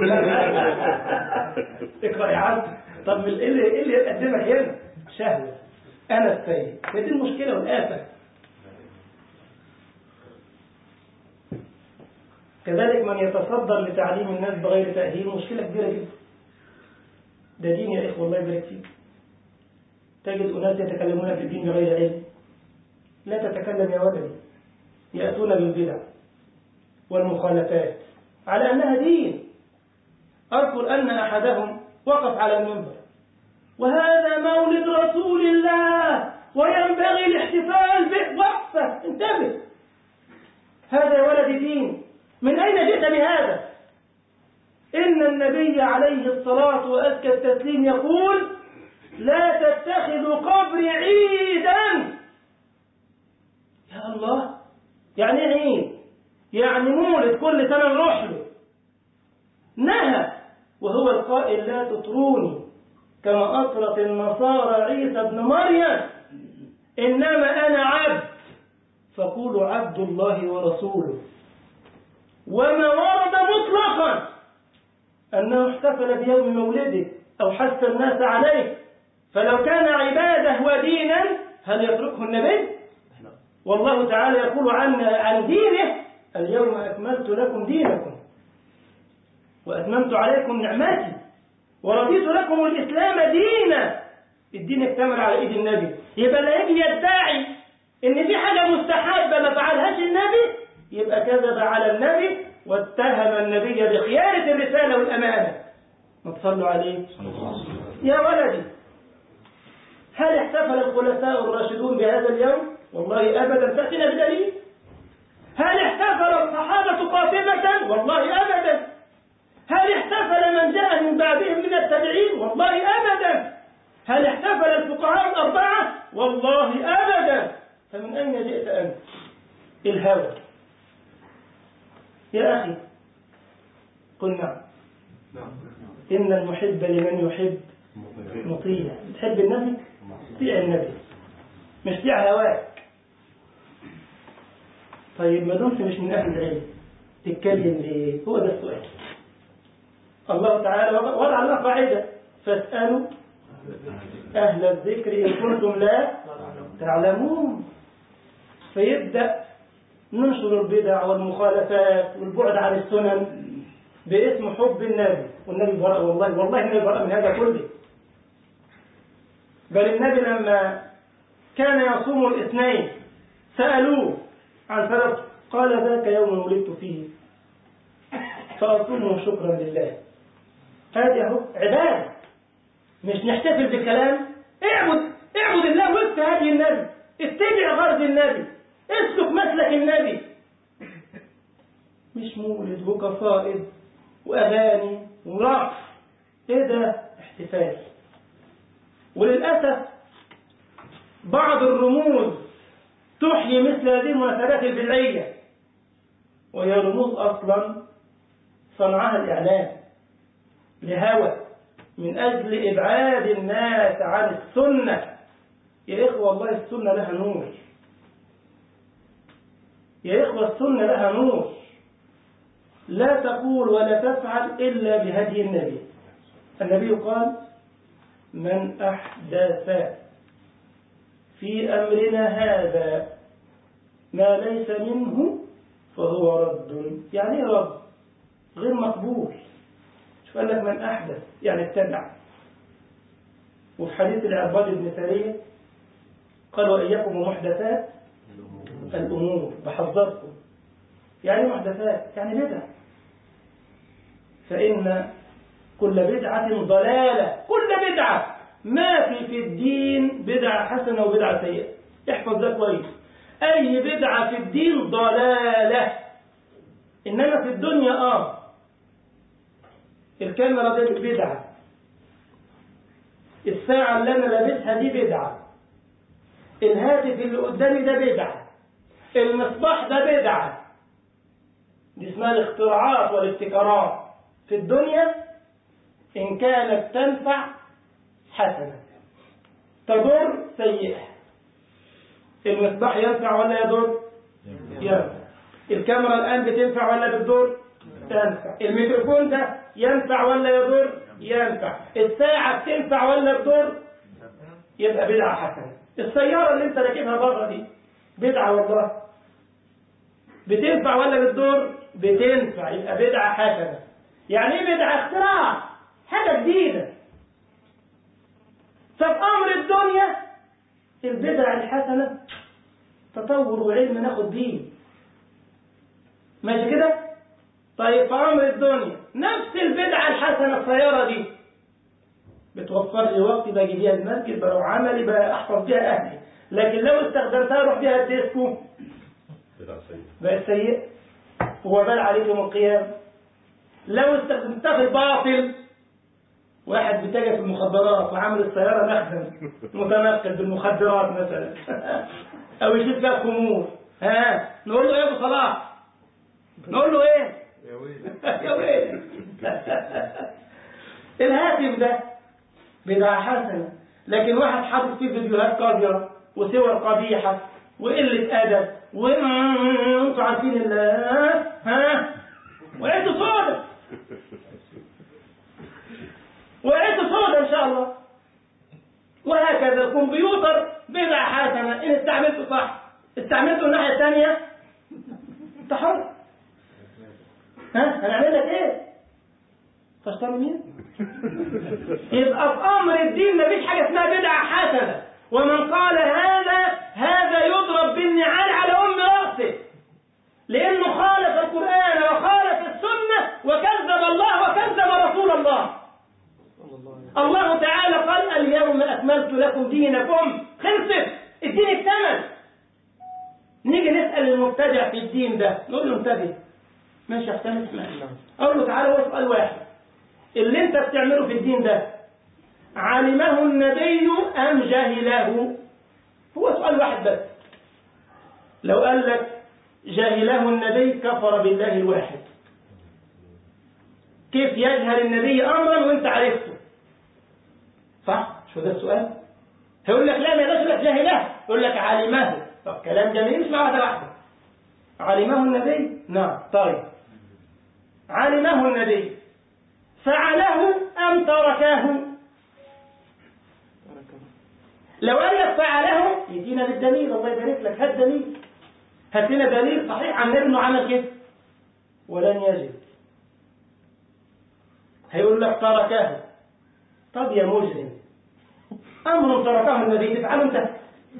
اقرأ يا عبد. طب ايه اللي ايه اللي يقدمك هنا؟ شهوة. أنا السيد. هي دي المشكلة والآفة. كذلك من يتصدر لتعليم الناس بغير تأهيل مشكلة كبيرة جدا. ده دين يا إخوة، الله يبارك فيك. تجد أناس يتكلمون في الدين بغير علم. لا تتكلم يا ولدي. يأتون بالبدع والمخالفات على أنها دين. أذكر أن أحدهم وقف على المنبر: وهذا مولد رسول الله وينبغي الاحتفال به. وقفة، انتبه، هذا يا ولدي دين. من أين جئت بهذا؟ إن النبي عليه الصلاة وأزكى التسليم يقول: لا تتخذوا قبري عيدا. يا الله، يعني عيد؟ يعني مولد كل سنة نروح له. نهى وهو القائل: لا تطروني كما أطرت النصارى عيسى ابن مريم، إنما أنا عبد فقولوا عبد الله ورسوله. وما ورد مطلقا أنه احتفل بيوم مولده أو حث الناس عليه، فلو كان عبادة ودينا هل يتركه النبي؟ والله تعالى يقول عن عن دينه: اليوم أكملت لكم دينكم وأتممت عليكم نعمتي ورضيت لكم الإسلام دينا. الدين اكتمل على إيد النبي. يبقى لا يجي يدعي إن في حاجة مستحبة ما فعلهاش النبي، يبقى كذب على النبي واتهم النبي بخيانة الرسالة والأمانة. ما تصلوا عليه يا ولدي. هل احتفل الخلفاء الراشدون بهذا اليوم؟ والله أبدا. تأتينا بدليل. هل احتفل الصحابة قاطبة؟ والله أبدا. هل احتفل من جاء من بعدهم من التابعين؟ والله أبدا. هل احتفل الفقهاء الأربعة؟ والله أبدا. فمن أين جئت أنت؟ الهوى. يا أخي قل نعم. إن المحب لمن يحب مطيع. تحب النبي؟ طيع النبي، مش طيع هواك. طيب ما دمت مش من أهل العلم تتكلم ليه؟ هو ده السؤال. الله تعالى وضع لنا قاعدة: فاسألوا أهل الذكر إن كنتم لا تعلمون. فيبدأ ننشر البدع والمخالفات والبعد عن السنن باسم حب النبي. والنبي براء، والله والله النبي براء من هذا كله. بل النبي لما كان يصوم الاثنين سألوه عن سبب، قال: ذاك يوم ولدت فيه فأصومه شكرا لله. هذه عبادة، مش نحتفل بالكلام. اعبد اعبد الله وفق هدي النبي، اتبع غرض النبي، اسلك مسلك النبي. مش مولد وقصائد وأغاني ورقص. ايه ده؟ احتفال. وللأسف بعض الرموز تحيي مثل هذه المناسبات البدعية، وهي رموز أصلا صنعها الإعلام لهوى من أجل إبعاد الناس عن السنة. يا إخوة والله السنة لها نور. يا إخوة السنة لها نور. لا تقول ولا تفعل إلا بهدي النبي. النبي قال: من أحدث في أمرنا هذا ما ليس منه فهو رد. يعني ايه رد؟ غير مقبول. شوف قال لك من أحدث يعني ابتدع. وفي حديث العرباض بن سارية قال وإياكم ومحدثات الأمور، بحذركم. يعني محدثات يعني بدع، فإن كل بدعة ضلالة. كل بدعة، ما في في الدين بدعة حسنة وبدعة سيئة. احفظ ده كويس. أي بدعة في الدين ضلالة. إنما في الدنيا آه الكاميرا دي بدعة، الساعة اللي أنا لابسها دي بدعة، الهاتف اللي قدامي ده بدعة، المصباح ده بدعة. دي اسمها الاختراعات والابتكارات. في الدنيا إن كانت تنفع حسنة، تضر سيئة. المصباح ينفع ولا يضر؟ ينفع. الكاميرا الآن بتنفع ولا بتضر؟ تنفع. الميكروفون ده ينفع ولا يضر؟ ينفع. الساعة بتنفع ولا بتضر؟ يبقى بدعة حسنة. السيارة اللي انت راكبها بره دي بدعة والله، بتنفع ولا بتضر؟ بتنفع، يبقى بدعة حسنة. يعني ايه بدعة؟ اختراع، حاجة جديدة. ففي أمر الدنيا البدع الحسنة تطور وعلم ناخد بيه، ماشي كده؟ طيب في أمر الدنيا نفس البدعة الحسنة السيارة دي بتوفر لي وقت باجي بيها المسجد، بروح عملي بحفظ بيها أهلي، لكن لو استخدمتها اروح بيها الديسكو بقت سيئة ووبال عليك يوم القيامة. لو استخدمتها في الباطل، واحد بيتاجر في المخدرات وعامل السيارة مخزن متنقل بالمخدرات مثلا أو يشيل فيها الخمور، ها نقول له إيه يا أبو صلاح؟ نقول له إيه؟ يا ويلي يا ويلي. الهاتف ده بدعة حسنة، لكن واحد حاطط فيه فيديوهات قذرة وصور قبيحة وقلة أدب وانتوا عارفين الله، ها وعيدوا صودا وعيدوا صودا إن شاء الله. وهكذا الكمبيوتر بدعة حسنة إن استعملته صح، استعملته الناحية الثانية أنت حر. ها هنعمل لك إيه؟ تشتري مين؟ يبقى في أمر الدين مفيش حاجة اسمها بدعة حسنة، ومن قال هذا هذا يضرب بالنعال على أم رأسه، لأنه خالف القرآن وخالف السنة وكذب الله وكذب رسول الله. الله تعالى قال اليوم أكملت لكم دينكم، خلصت الدين اكتمل. نيجي نسأل المبتدع في الدين ده نقول له انتبه، ماشي احسن اسمع، أقول له تعالى هو سؤال واحد، اللي انت بتعمله في الدين ده علمه النبي أم جاهله؟ هو سؤال واحد بس. لو قال لك جاهله النبي كفر بالله الواحد. كيف يجهل النبي أمرا وانت عرفته؟ صح؟ شو ده السؤال؟ هيقول لك لا ما يقدرش لك جاهله، يقول لك علمه. طب كلام جميل، مش مع واحدة واحدة. علمه النبي؟ نعم. طيب علمه النبي فعله أم تركه؟ لو قال لك فعله يدينا بالدليل، الله يبارك لك، هات دليل، هات لنا دليل صحيح عن النبي انه عمل كده. ولن يجد. هيقول لك تركه. طب يا مجرم، امر تركه النبي تفعله انت؟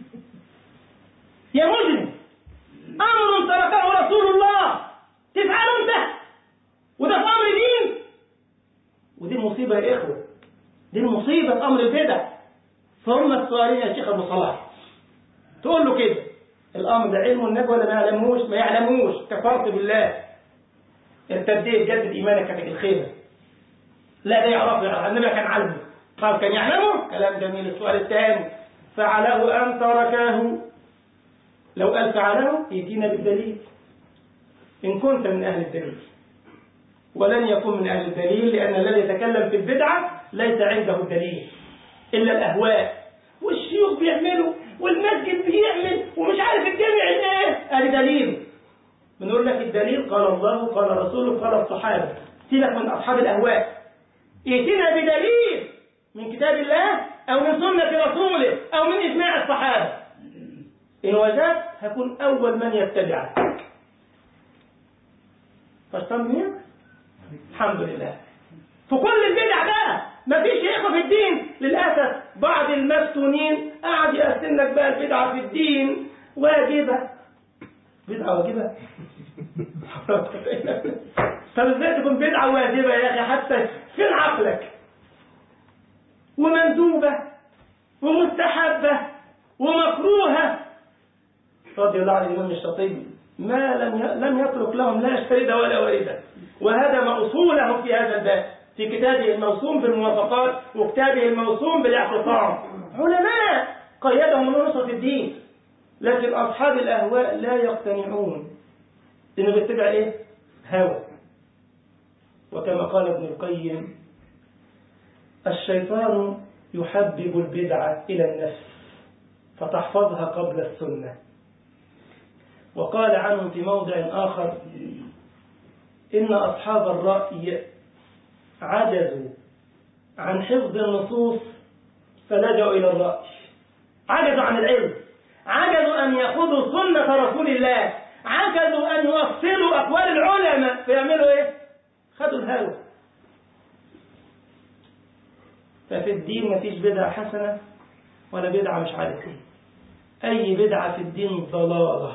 يا مجرم، امر تركه رسول الله تفعله انت؟ وده في امر دين. ودي المصيبه يا اخوه، دي المصيبه، امر البدع. فهم السؤالين يا شيخ ابو صلاح، تقول له كده الامر ده علم النبي ولا ما يعلموش؟ ما يعلموش، كفرت بالله، ارتديت، جدد ايمانك كانت الخيبه. لا ده يعرفه، النبي كان علمه. طب كان يعلمه؟ كلام جميل. السؤال الثاني فعله ام تركه؟ لو قال فعله يأتينا بالدليل ان كنت من اهل الدليل، ولن يكون من اهل الدليل، لان الذي يتكلم في البدعه ليس عنده الدليل إلا الأهواء، والشيوخ بيعملوا والمسجد بيعمل ومش عارف الجامع ايه، ادي دليل. بنقول لك الدليل قال الله قال رسوله قال الصحابة، سيبك من أصحاب الأهواء. ائتنا بدليل من كتاب الله أو من سنة رسوله أو من إجماع الصحابة. إن وجدت هكون أول من يتبعك. فاستمني الحمد لله. في كل البدع بقى ما فيش إخوة في الدين للأسف. بعض المفتونين قاعد يقسم لك بقى البدعة في الدين واجبة. بدعة واجبة؟ طب ازاي تكون بدعة واجبة يا أخي؟ حتى فين عقلك؟ ومندوبة ومستحبة ومكروهة. رضي الله عن الإمام الشاطبي ما لم لم يترك لهم لا شريدة ولا واردة، وهدم أصولهم في هذا الباب في كتابه الموسوم بالموافقات وكتابه الموسوم بالاعتصام. علماء قيدهم من نصرة الدين، لكن أصحاب الأهواء لا يقتنعون إنه بيتبع إيه؟ هوى. وكما قال ابن القيم الشيطان يحبب البدعة إلى النفس فتحفظها قبل السنة. وقال عنهم في موضع آخر إن أصحاب الرأي عجزوا عن حفظ النصوص فلجأوا إلى الرأي. عجزوا عن العلم، عجزوا أن يأخذوا سنة رسول الله، عجزوا أن يوصلوا أقوال العلماء فيعملوا إيه؟ خدوا الهوى. ففي الدين ما فيش بدعة حسنة ولا بدعة مش عارف ايه. أي بدعة في الدين ضلالة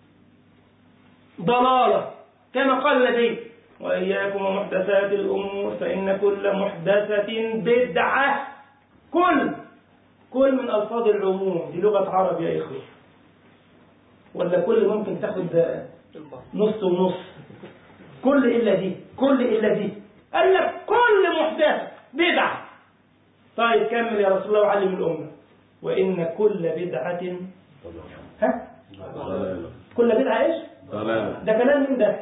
ضلالة كما قال النبي وإياكم ومحدثات الأمور فإن كل محدثة بدعة. كل كل من ألفاظ العموم دي لغة عرب يا إخوة، ولا كل ممكن تاخد نص ونص؟ كل إلا دي، كل إلا دي. قال لك كل محدثة بدعة. طيب كمل يا رسول الله وعلم الأمة. وإن كل بدعة ها؟ كل بدعة إيش؟ ده كلام من ده؟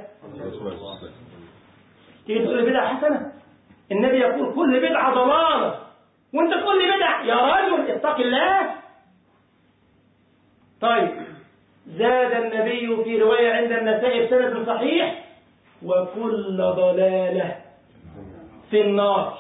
تيجي تقول بدعة حسنة؟ النبي يقول كل بدعة ضلالة وانت تقول لي بدعة؟ يا رجل اتق الله. طيب زاد النبي في رواية عند النسائي بسند صحيح وكل ضلالة في النار.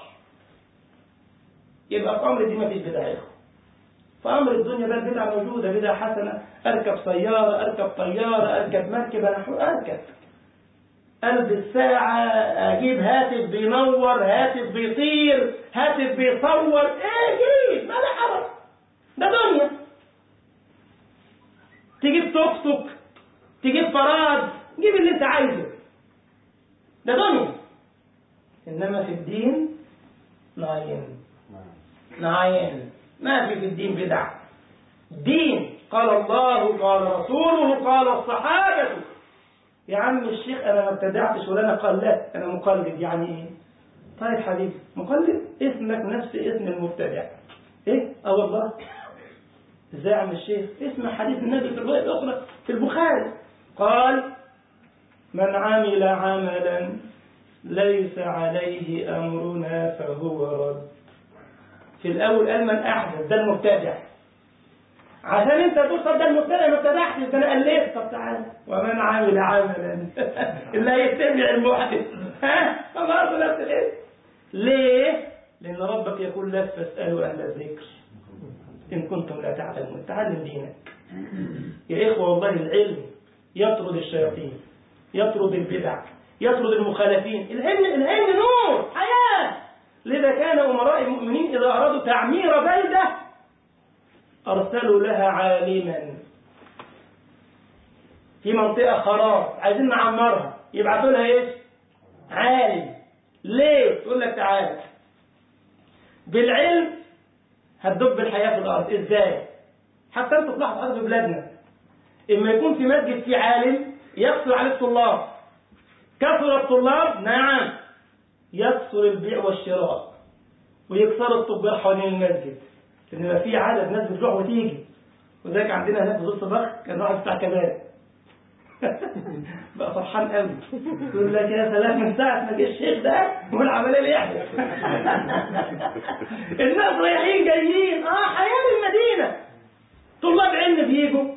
يبقى في أمر الدين ما فيش بدعة يا إخوة. في أمر الدنيا بقى البدعة موجودة، بدعة حسنة. أركب سيارة، أركب طيارة، أركب مركب، أنا أركب ألبس ساعة، أجيب هاتف بينور، هاتف بيطير، هاتف بيصور، إيه جيب ما لا حرج، ده دنيا. تجيب توك توك، تجيب فراد، جيب اللي أنت عايزه، ده دنيا. إنما في الدين نعين نعين ما في في الدين بدع. دين قال الله قال رسوله قال الصحابة. يا عم الشيخ أنا ما ابتدعتش ولا أنا قلدت، أنا مقلد. يعني إيه؟ طيب حبيبي مقلد اسمك نفس اسم المبتدع. إيه؟ أه والله. إزاي يا عم الشيخ؟ اسم حديث النبي في الرواية الأخرى في البخاري قال من عمل عملا ليس عليه أمرنا فهو رد. في الأول قال من أحدث، ده المبتدع. عشان أنت تقول طب ده المبتدع ما ابتدعتش، ده أنا قلت. طب تعالى ومن عمل عملا اللي يتبع المحدث ها خلاص نفس الاسم. ليه؟ لأن ربك يقول لك فاسألوا أهل الذكر إن كنتم لا تعلمون. تعلم دينك يا إخوة. والله العلم يطرد الشياطين، يطرد البدع، يطرد المخالفين. العلم العلم نور حياة. لذا كان أمراء المؤمنين إذا أرادوا تعمير بلدة أرسلوا لها عالما في منطقة خراب عايزين نعمرها، يبعثوا لها إيش؟ عالم. ليه؟ تقول لك تعالى بالعلم هتدب الحياة في الأرض. إزاي؟ حتى أنت تلاحظ هذا في بلادنا إما يكون في مسجد في عالم يكثر عليه الطلاب. كثر الطلاب نعم يكثر البيع والشراء ويكثر التجار حوالين المسجد، لأن في عدد ناس بتروح وتيجي. وذلك عندنا هناك في زور صباح كان واحد بتاع كباب بقى فرحان قوي يقول لك يا سلام من ساعة ما جه الشيخ ده والعملية اللي يحدث الناس رايحين جايين. اه حياة المدينة. طلاب علم بيجوا،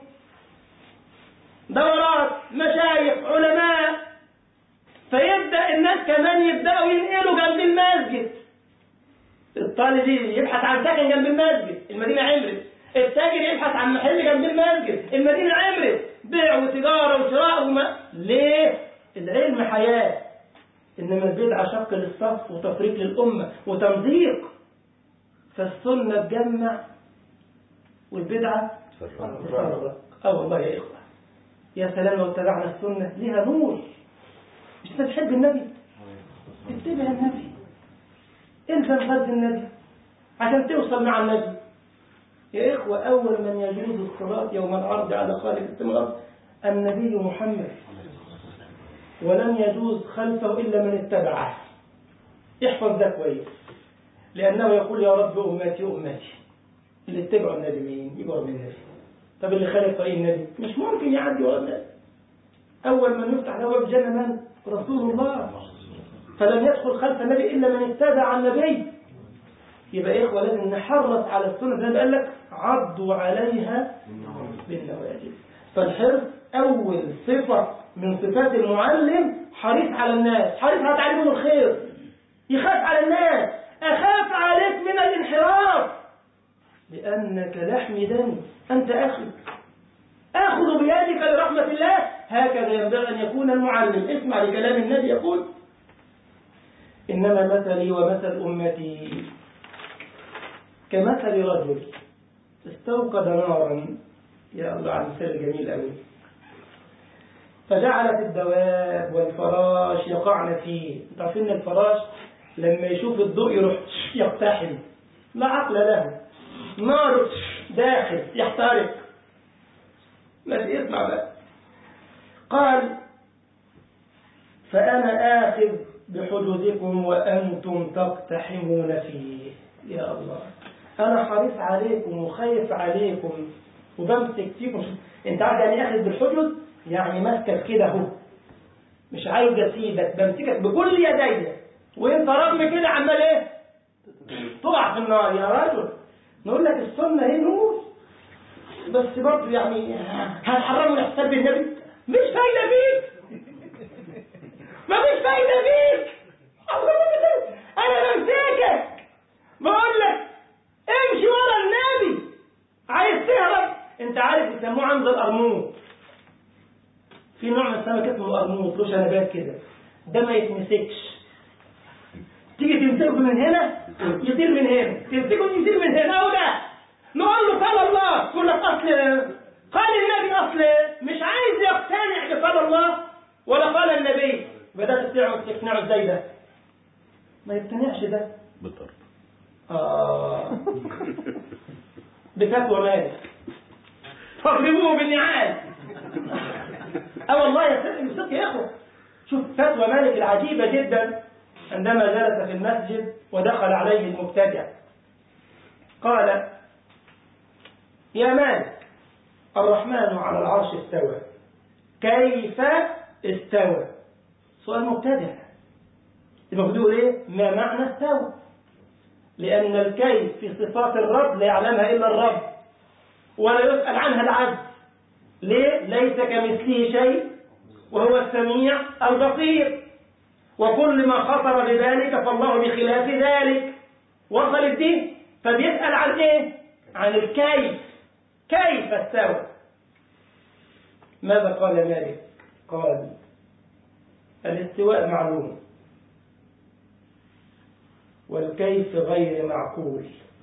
دورات، مشايخ، علماء، فيبدأ الناس كمان يبدأوا ينقلوا جنب المسجد. الطالب يبحث عن سكن جنب المسجد. المدينة عمرت التاجر يبحث عن محل جنب المسجد، المدينة عمرت بيع وتجارة وشراء وما ليه؟ العلم حياة. إنما البدعة شق للصف وتفريق للأمة وتمزيق. فالسنة تجمع والبدعة تفرق. اه والله يا إخوة، يا سلام لو اتبعنا السنة ليها نور. مش انت بتحب النبي؟ اتبع النبي، الزم خلف النبي عشان توصل مع النبي. يا إخوة، أول من يجوز الصلاة يوم العرض على خالق السماوات النبي محمد، ولن يجوز خلفه إلا من اتبعه. احفظ ده كويس، لأنه يقول يا رب أمتي أمتي. اللي اتبعوا النبي مين؟ يبقى من النبي. طب اللي خالف طريق النبي مش ممكن يعدي ورا النبي. أول من يفتح له باب الجنة من؟ رسول الله. فلم يدخل خلف النبي إلا من اتبع النبي. يبقى يا إخوة لازم نحرص على السنة. زي ما قال لك عضوا عليها بالنواجذ. فالحرص أول صفة من صفات المعلم، حريص على الناس، حريص على تعليمهم الخير، يخاف على الناس. أخاف عليك من الانحراف لأنك لحم دم، أنت أخي، أخذ بيدك لرحمة الله. هكذا ينبغي أن يكون المعلم. اسمع لكلام النبي يقول إنما مثلي ومثل أمتي كمثل رجل استوقد نارا. يا الله على المثال الجميل أوي. فجعلت الدواب والفراش يقعن فيه. انتوا عارفين الفراش لما يشوف الضوء يروح يقتحم، لا عقل له، نار داخل يحترق. ما اسمع بقى. قال فأنا آخذ بحدودكم وأنتم تقتحمون فيه. يا الله، أنا حريص عليكم وخايف عليكم وبمسك فيكم. انت عارف يعني اخذ بالحجز؟ يعني ماسكك كده اهو، مش عايز اسيبك، بمسكك بكل يدي وانت رغم كده عمال ايه؟ تقع في النار. يا رجل، نقول لك السنه ايه؟ نور، بس برضه يعني هنحرمه لحساب النبي؟ مش فايده فيك، ما مش فايده فيك. انا بمسكك بقول لك امشي ورا النبي. عايز تهرب؟ انت عارف يسموه عنز القرموط. في نوع من السمك اسمه القرموط، له شنبات كده، ده ما يتمسكش. تيجي تمسكه من هنا يطير من هنا، تمسكه يطير من هنا. او ده نقول له قال الله، يقول لك اصل قال النبي، اصل مش عايز يقتنع بقال الله ولا قال النبي. بدات تقنعه ازاي؟ ده ما يقتنعش ده بالضبط. اه بفتوى مالك فاضربوه بالنعال. اه والله يا سيدي يا اخو، شوف فتوى مالك العجيبه جدا. عندما جلس في المسجد ودخل عليه المبتدع قال يا مالك الرحمن على العرش استوى، كيف استوى؟ سؤال مبتدع. المفروض يقول ايه؟ ما معنى استوى؟ لأن الكيف في صفات الرب لا يعلمها إلا الرب ولا يسأل عنها العبد. ليه؟ ليس كمثله شيء وهو السميع البصير، وكل ما خطر بذلك فالله بخلاف ذلك. وصل الدين؟ فبيسأل عن ايه؟ عن الكيف، كيف استوى. ماذا قال مالك؟ قال الاستواء معلوم والكيف غير معقول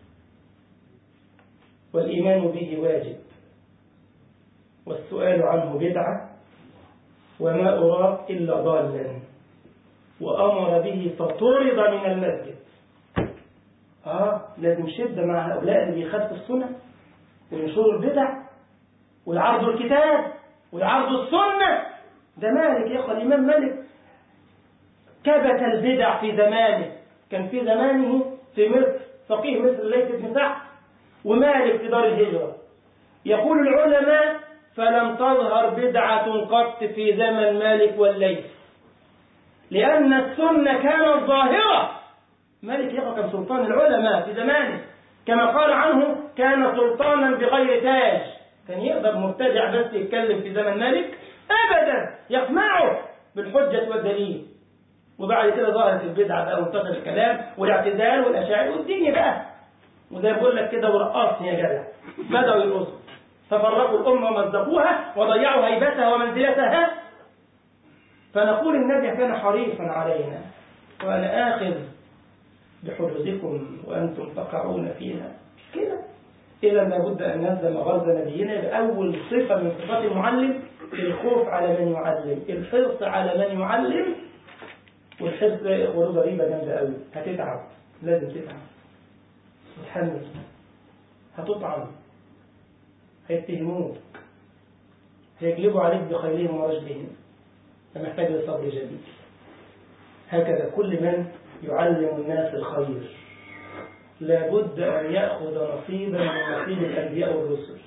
والإيمان به واجب والسؤال عنه بدعة وما أراك إلا ضالا، وأمر به فطرد من المسجد. آه لازم شدة مع هؤلاء اللي بيخالفوا السنة وينشروا البدع ويعرضوا الكتاب ويعرضوا السنة. ده مالك يا أخوة، الإمام مالك كبت البدع في زمانه. كان في زمانه في مصر فقيه مصر الليث بن سعد ومالك في دار الهجرة. يقول العلماء فلم تظهر بدعة قط في زمن مالك والليث، لأن السنة كانت ظاهرة. مالك يقع كان سلطان العلماء في زمانه، كما قال عنه كان سلطانا بغير تاج. كان يقدر مبتدع بس يتكلم في زمن مالك؟ أبدا، يقمعه بالحجة والدليل. وبعد كده ظهرت البدعة بقى وانتشر الكلام والاعتزال والأشاعرة والدين بقى. وزي ما بقول لك كده ورقصني يا جدع، بدأوا يرقصوا، ففرقوا الأمة ومزقوها وضيعوا هيبتها ومنزلتها. فنقول النبي كان حريصا علينا، وأنا آخذ بحدودكم وأنتم تقعون فيها كده. إذا لابد أن نلزم غرض نبينا بأول صفة من صفات المعلم، الخوف على من يعلم، الحرص على من يعلم. والحرص لا يخبروا ضريبة جامدة قوي، هتتعب، لازم تتعب، تتحمل، هتطعم، هيتهموك، هيجلبوا عليك بخيلهم ورجلهم، فمحتاج لصبر جديد. هكذا كل من يعلم الناس الخير لابد أن يأخذ نصيبا من نصيب الأنبياء والرسل.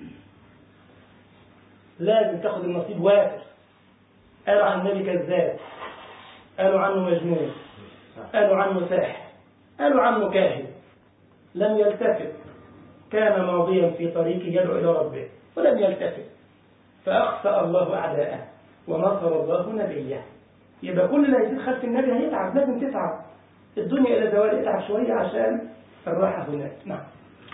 لازم تأخذ النصيب وافر. قالوا عن النبي كذاب، قالوا عنه مجنون، قالوا عنه ساحر، قالوا عنه كاهن، لم يلتفت، كان ماضيا في طريقه يدعو إلى ربه ولم يلتفت، فأخفى الله أعداءه ونصر الله نبيه. يبقى كل اللي هيزيد خلف النبي هيتعب، لازم تتعب. الدنيا إلى زوال اتعب شوية عشان الراحة هناك. نعم.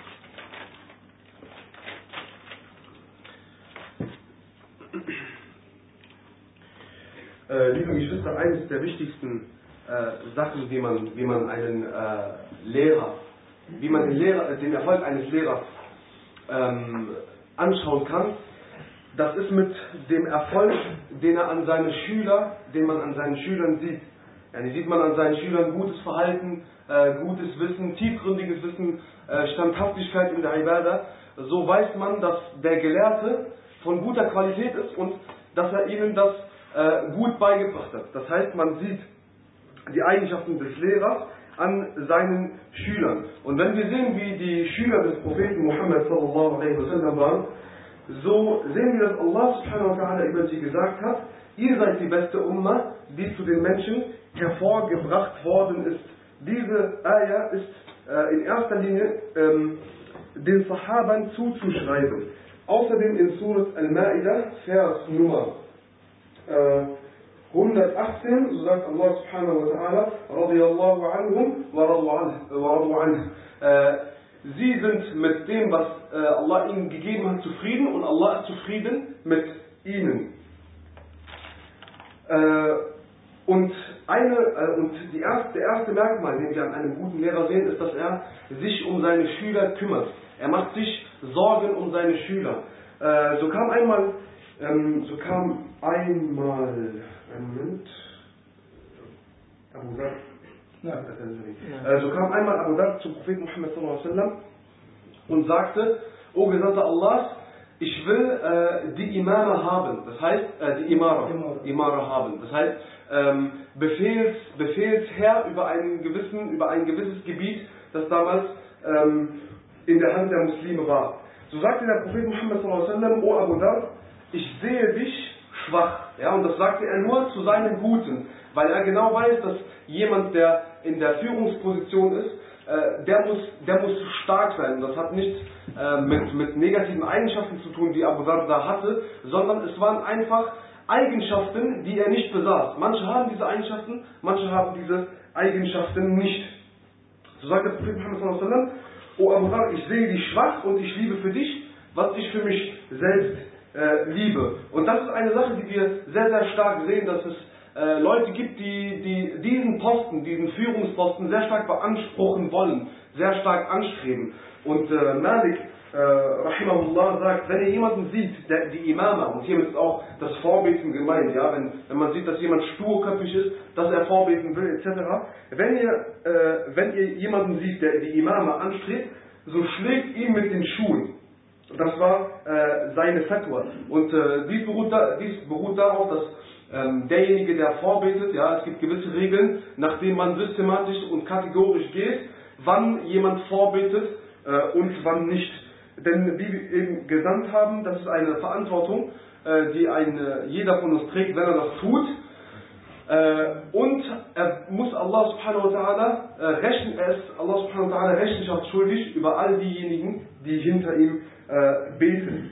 Äh, liebe Geschwister, eines der wichtigsten äh, Sachen, wie man, wie man einen äh, Lehrer, wie man den, Lehrer, den Erfolg eines Lehrers ähm, anschauen kann, das ist mit dem Erfolg, den er an seine Schüler, den man an seinen Schülern sieht. Ja, die sieht man an seinen Schülern gutes Verhalten, äh, gutes Wissen, tiefgründiges Wissen, äh, Standhaftigkeit in der Ibadah. So weiß man, dass der Gelehrte von guter Qualität ist und dass er ihnen das äh, gut beigebracht hat. Das heißt, man sieht die Eigenschaften des Lehrers an seinen Schülern. Und wenn wir sehen, wie die Schüler des Propheten Muhammad sallallahu alaihi wasallam waren, so sehen wir, dass Allah subhanahu wa ta'ala über sie gesagt hat, ihr seid die beste Umma, die zu den Menschen hervorgebracht worden ist. Diese Ayah ist äh, in erster Linie ähm, den Sahabern zuzuschreiben. Außerdem in Surat Al-Ma'idah, Vers Nummer äh, hundertachtzehn, so sagt Allah subhanahu wa ta'ala, radiyallahu anhum wa radu anhu. Sie sind mit dem, was äh, Allah ihnen gegeben hat, zufrieden und Allah ist zufrieden mit ihnen. Äh, und eine, äh, und die erste, der erste Merkmal, den wir an einem guten Lehrer sehen, ist, dass er sich um seine Schüler kümmert. Er macht sich Sorgen um seine Schüler. Äh, so kam einmal, ähm, so kam einmal, einen Moment, Abu Dhar, ja. äh, so kam einmal Abu Dhar zum Propheten Muhammad sallallahu alaihi wasallam und sagte, O Gesandter Allahs, ich will äh, die Imame haben, das heißt, äh, die Imara, Imara haben, das heißt, ähm, Befehls, Befehlsherr über einen gewissen, über ein gewisses Gebiet, das damals ähm, in der Hand der Muslime war. So sagte der Prophet Muhammad sallallahu alaihi wasallam, O Abu Dhar, ich sehe dich schwach. Ja, und das sagte er nur zu seinem Guten, weil er genau weiß, dass jemand, der in der Führungsposition ist, äh, der, muss, der muss stark sein. Das hat nichts äh, mit, mit negativen Eigenschaften zu tun, die Abu Dhar da hatte, sondern es waren einfach Eigenschaften, die er nicht besaß. Manche haben diese Eigenschaften, manche haben diese Eigenschaften nicht. So sagt der Prophet Muhammad sallallahu alaihi wasallam, O Abu Dhar, ich sehe dich schwach und ich liebe für dich, was ich für mich selbst äh, liebe. Und das ist eine Sache, die wir sehr, sehr stark sehen, dass es äh, Leute gibt, die, die diesen Posten, diesen Führungsposten sehr stark beanspruchen wollen, sehr stark anstreben. Und äh, Malik äh, Rahimahullah sagt, wenn ihr jemanden sieht, der, die Imama, und hiermit ist auch das Vorbeten gemeint, ja, wenn, wenn man sieht, dass jemand sturköpfig ist, dass er vorbeten will, et cetera. Wenn ihr, äh, wenn ihr jemanden sieht, der die Imama anstrebt, so schlägt ihn mit den Schuhen. Das war äh, seine Fatwa. Und äh, dies, beruht da, dies beruht darauf, dass ähm, derjenige, der vorbetet, ja, es gibt gewisse Regeln, nach denen man systematisch und kategorisch geht, wann jemand vorbetet äh, und wann nicht. Denn wie wir eben gesandt haben, das ist eine Verantwortung, äh, die ein, äh, jeder von uns trägt, wenn er das tut. Äh, und er muss Allah subhanahu wa ta'ala äh, rechnen, er ist Allah subhanahu wa ta'ala Rechenschaft schuldig über all diejenigen, die hinter ihm äh, beten.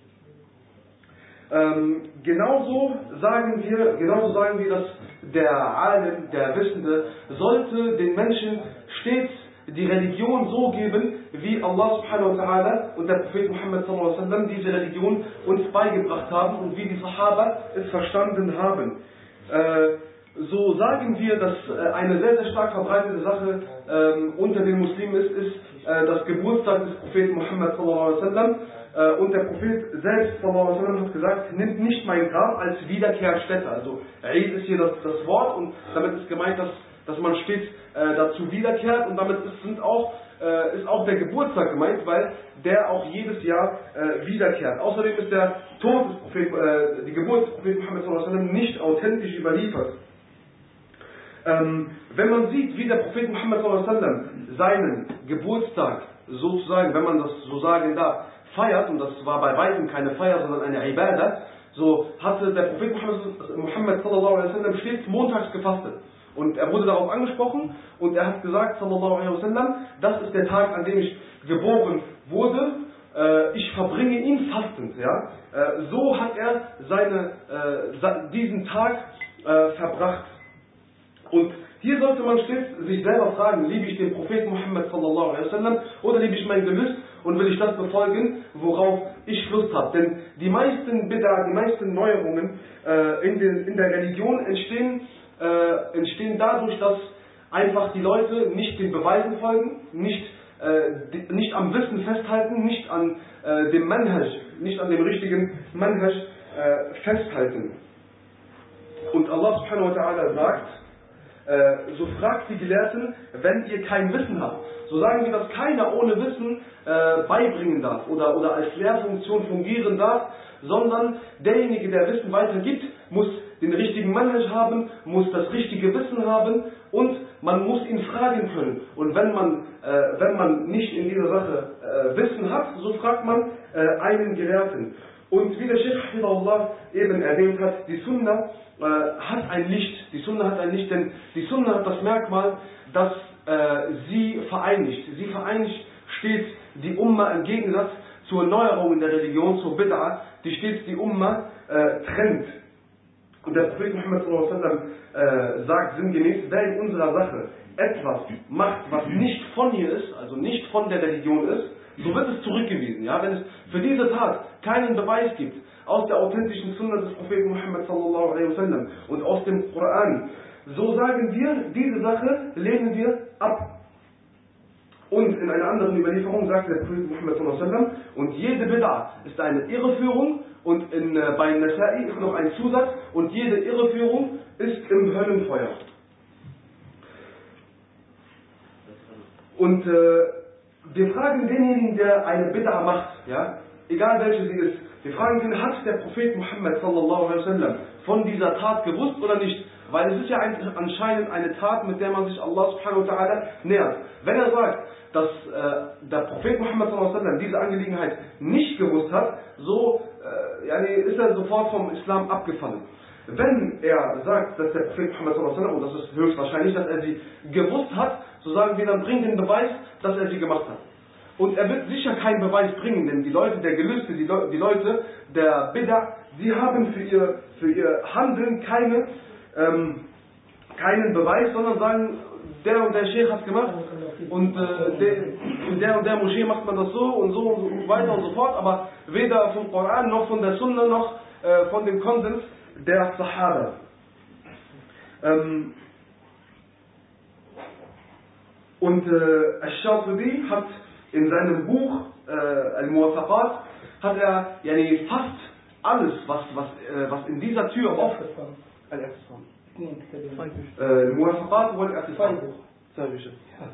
Ähm, genauso sagen wir, genauso sagen wir, dass der Alim, der Wissende, sollte den Menschen stets die Religion so geben, wie Allah subhanahu wa ta'ala und der Prophet Muhammad sallallahu alaihi wasallam diese Religion uns beigebracht haben und wie die Sahaba es verstanden haben. Äh, so sagen wir, dass äh, eine sehr, sehr stark verbreitete Sache äh, unter den Muslimen ist, ist äh, das Geburtstag des Propheten Muhammad sallallahu alaihi wasallam. Äh, und der Prophet selbst sallallahu alaihi wasallam hat gesagt, nimmt nicht mein Grab als Wiederkehrstätte. Also Eid ist hier das, das Wort und damit ist gemeint, dass, dass man stets äh, dazu wiederkehrt und damit ist, sind auch äh, ist auch der Geburtstag gemeint, weil der auch jedes Jahr äh, wiederkehrt. Außerdem ist der Tod des Propheten, äh, die Geburt des Propheten Muhammad sallallahu alaihi wasallam nicht authentisch überliefert. Ähm, wenn man sieht, wie der Prophet Muhammad sallallahu alaihi wasallam seinen Geburtstag sozusagen, wenn man das so sagen darf, feiert, und das war bei weitem keine Feier, sondern eine Ibadah, so hatte der Prophet Muhammad sallallahu alaihi wasallam stets montags gefastet. Und er wurde darauf angesprochen und er hat gesagt, sallallahu alaihi wasallam, das ist der Tag, an dem ich geboren wurde, äh, ich verbringe ihn fastend. Ja? Äh, so hat er seine, äh, diesen Tag äh, verbracht. Und hier sollte man stets sich selber fragen, liebe ich den Propheten Muhammad sallallahu alaihi wasallam oder liebe ich mein Gelüst und will ich das befolgen, worauf ich Lust habe. Denn die meisten Bid'a, die meisten Neuerungen äh, in, den, in der Religion entstehen, äh, entstehen dadurch, dass einfach die Leute nicht den Beweisen folgen, nicht, äh, die, nicht am Wissen festhalten, nicht an äh, dem Manhaj, nicht an dem richtigen Manhaj äh, festhalten. Und Allah subhanahu wa ta'ala sagt, Äh, so fragt die Gelehrten, wenn ihr kein Wissen habt. So sagen wir, dass keiner ohne Wissen äh, beibringen darf oder, oder als Lehrfunktion fungieren darf, sondern derjenige, der Wissen weitergibt, muss den richtigen Manhaj haben, muss das richtige Wissen haben und man muss ihn fragen können. Und wenn man, äh, wenn man nicht in dieser Sache äh, Wissen hat, so fragt man äh, einen Gelehrten. Und wie der Sheikh Hafidahullah eben erwähnt hat, die Sunna äh, hat ein Licht. Die Sunna hat ein Licht, denn die Sunna hat das Merkmal, dass äh, sie vereinigt. Sie vereinigt stets die Umma im Gegensatz zur Neuerung in der Religion, zur Bid'a, die stets die Umma äh, trennt. Und der Prophet Muhammad sallallahu alaihi wasallam äh, sagt sinngemäß, wer in unserer Sache etwas macht, was nicht von ihr ist, also nicht von der Religion ist, so wird es zurückgewiesen. Ja? Wenn es für diese Tat keinen Beweis gibt aus der authentischen Sunna des Propheten Muhammad sallallahu alaihi wasallam und aus dem Koran, so sagen wir, diese Sache lehnen wir ab. Und in einer anderen Überlieferung sagt der Prophet Muhammad sallallahu alaihi wasallam, und jede Bid'a ist eine Irreführung und in, äh, bei Nasa'i ist noch ein Zusatz, und jede Irreführung ist im Höllenfeuer. Und äh, wir fragen denjenigen, der eine Bid'a macht, ja, egal welche sie ist, wir fragen ihn, hat der Prophet Muhammad sallallahu alaihi wasallam von dieser Tat gewusst oder nicht? Weil es ist ja ein, anscheinend eine Tat, mit der man sich Allah subhanahu wa ta'ala nähert. Wenn er sagt, dass äh, der Prophet Muhammad sallallahu alaihi wasallam diese Angelegenheit nicht gewusst hat, so äh, yani ist er sofort vom Islam abgefallen. Wenn er sagt, dass der Prophet Muhammad sallallahu alaihi wasallam, und das ist höchstwahrscheinlich, dass er sie gewusst hat, so sagen wir, dann bringt den Beweis, dass er sie gemacht hat. Und er wird sicher keinen Beweis bringen, denn die Leute der Gelüste, die, Le die Leute der Bid'a, sie haben für ihr, für ihr Handeln keine, ähm, keinen Beweis, sondern sagen, der und der Sheikh hat gemacht und äh, der, in der und der Moschee macht man das so und so und so weiter und so fort, aber weder vom Koran noch von der Sunna noch äh, von dem Konsens der Sahaba. Ähm, und äh, Ash-Shatibi hat in seinem Buch äh, Al-Muwafaqat hat er yani, fast alles, was, was, äh, was in dieser Tür oft Al-I'tisam. Al-Muwafaqat und Al-I'tisam. Zwei Bücher.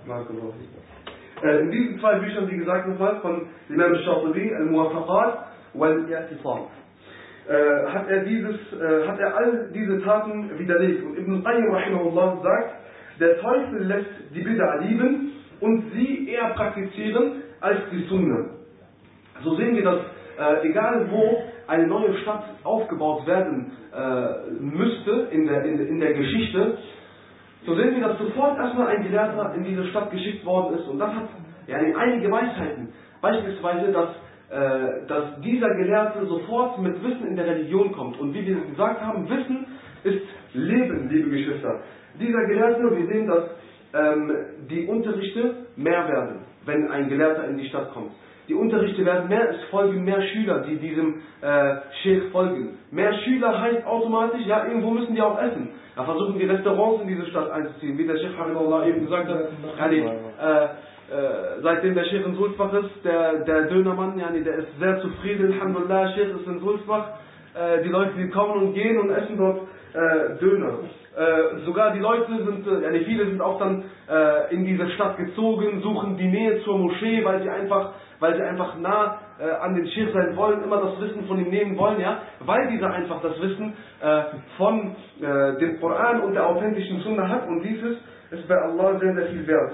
In diesen zwei Büchern, wie gesagt nochmal, von Imam Shatibi, Al-Muwafaqat und Al-I'tisam, hat er dieses, hat er all diese Taten widerlegt. Und Ibn Qayyim rahimahullah sagt, der Teufel lässt die Bid'a lieben und sie eher praktizieren als die Sunna. So sehen wir, dass äh, egal wo eine neue Stadt aufgebaut werden äh, müsste in der, in, in der Geschichte, so sehen wir, dass sofort erstmal ein Gelehrter in diese Stadt geschickt worden ist. Und das hat ja, einige Weisheiten. Beispielsweise, dass, äh, dass dieser Gelehrte sofort mit Wissen in der Religion kommt. Und wie wir gesagt haben, Wissen ist Leben, liebe Geschwister. Dieser Gelehrte, wir sehen, dass ähm, die Unterrichte mehr werden, wenn ein Gelehrter in die Stadt kommt. Die Unterrichte werden mehr, es folgen mehr Schüler, die diesem äh, Sheikh folgen. Mehr Schüler heißt automatisch, ja, irgendwo müssen die auch essen. Da versuchen die Restaurants in diese Stadt einzuziehen, wie der Sheikh Hamidullah eben gesagt hat. Yani, äh, äh, seitdem der Sheikh in Sulzbach ist, der, der Dönermann, yani, der ist sehr zufrieden, Alhamdulillah, Sheikh ist in Sulzbach. Äh, die Leute, die kommen und gehen und essen dort äh, Döner. Äh, sogar die Leute sind, äh, yani viele sind auch dann äh, in diese Stadt gezogen, suchen die Nähe zur Moschee, weil sie einfach weil sie einfach nah äh, an den Sheikh sein wollen, immer das Wissen von ihm nehmen wollen, ja, weil dieser einfach das Wissen äh, von äh, dem Koran und der authentischen Sunna hat, und dieses ist bei Allah sehr, sehr viel wert.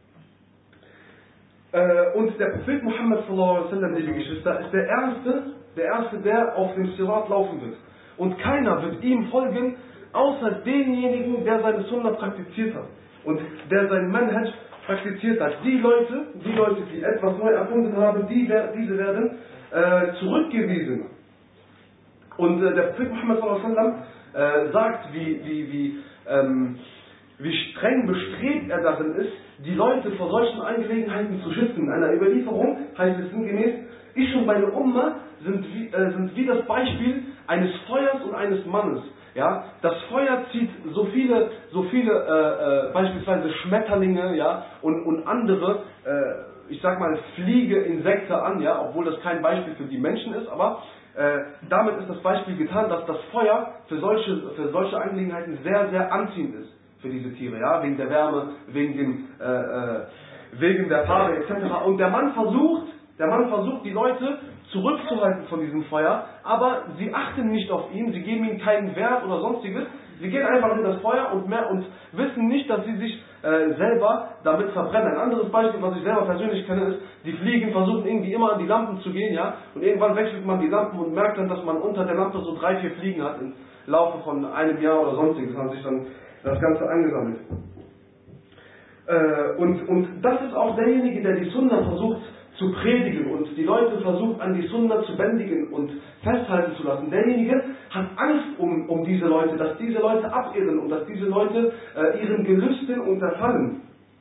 Äh, und der Prophet Muhammad sallallahu alaihi wasallam, liebe Geschwister, ist der Erste, der Erste, der auf dem Sirat laufen wird. Und keiner wird ihm folgen, außer denjenigen, der seine Sunna praktiziert hat und der sein Manhaj praktiziert hat. Die Leute, die Leute, die etwas neu erfunden haben, die, diese werden äh, zurückgewiesen. Und äh, der Prophet Muhammad sallallahu alaihi wasallam äh, sagt, wie, wie, wie, ähm, wie streng bestrebt er darin ist, die Leute vor solchen Angelegenheiten zu schützen. In einer Überlieferung heißt es sinngemäß, ich und meine Umma sind wie, äh, sind wie das Beispiel eines Feuers und eines Mannes. Ja, das Feuer zieht so viele, so viele äh, äh, beispielsweise Schmetterlinge, ja, und, und andere, äh, ich sag mal, Fliege, Insekten an, ja, obwohl das kein Beispiel für die Menschen ist, aber äh, damit ist das Beispiel getan, dass das Feuer für solche, für solche Angelegenheiten sehr, sehr anziehend ist für diese Tiere, ja, wegen der Wärme, wegen dem, äh, äh, wegen der Farbe et cetera. Und der Mann versucht, der Mann versucht, die Leute zurückzuhalten von diesem Feuer, aber sie achten nicht auf ihn, sie geben ihm keinen Wert oder sonstiges, sie gehen einfach in das Feuer und, mehr, und wissen nicht, dass sie sich äh, selber damit verbrennen. Ein anderes Beispiel, was ich selber persönlich kenne, ist, die Fliegen versuchen irgendwie immer an die Lampen zu gehen, ja, und irgendwann wechselt man die Lampen und merkt dann, dass man unter der Lampe so drei, vier Fliegen hat im Laufe von einem Jahr oder sonstiges, haben sich dann das Ganze angesammelt. Äh, und, und das ist auch derjenige, der die Sunna versucht zu predigen und die Leute versucht an die Sunna zu bändigen und festhalten zu lassen. Derjenige hat Angst um, um diese Leute, dass diese Leute abirren und dass diese Leute äh, ihren Gelüsten unterfallen.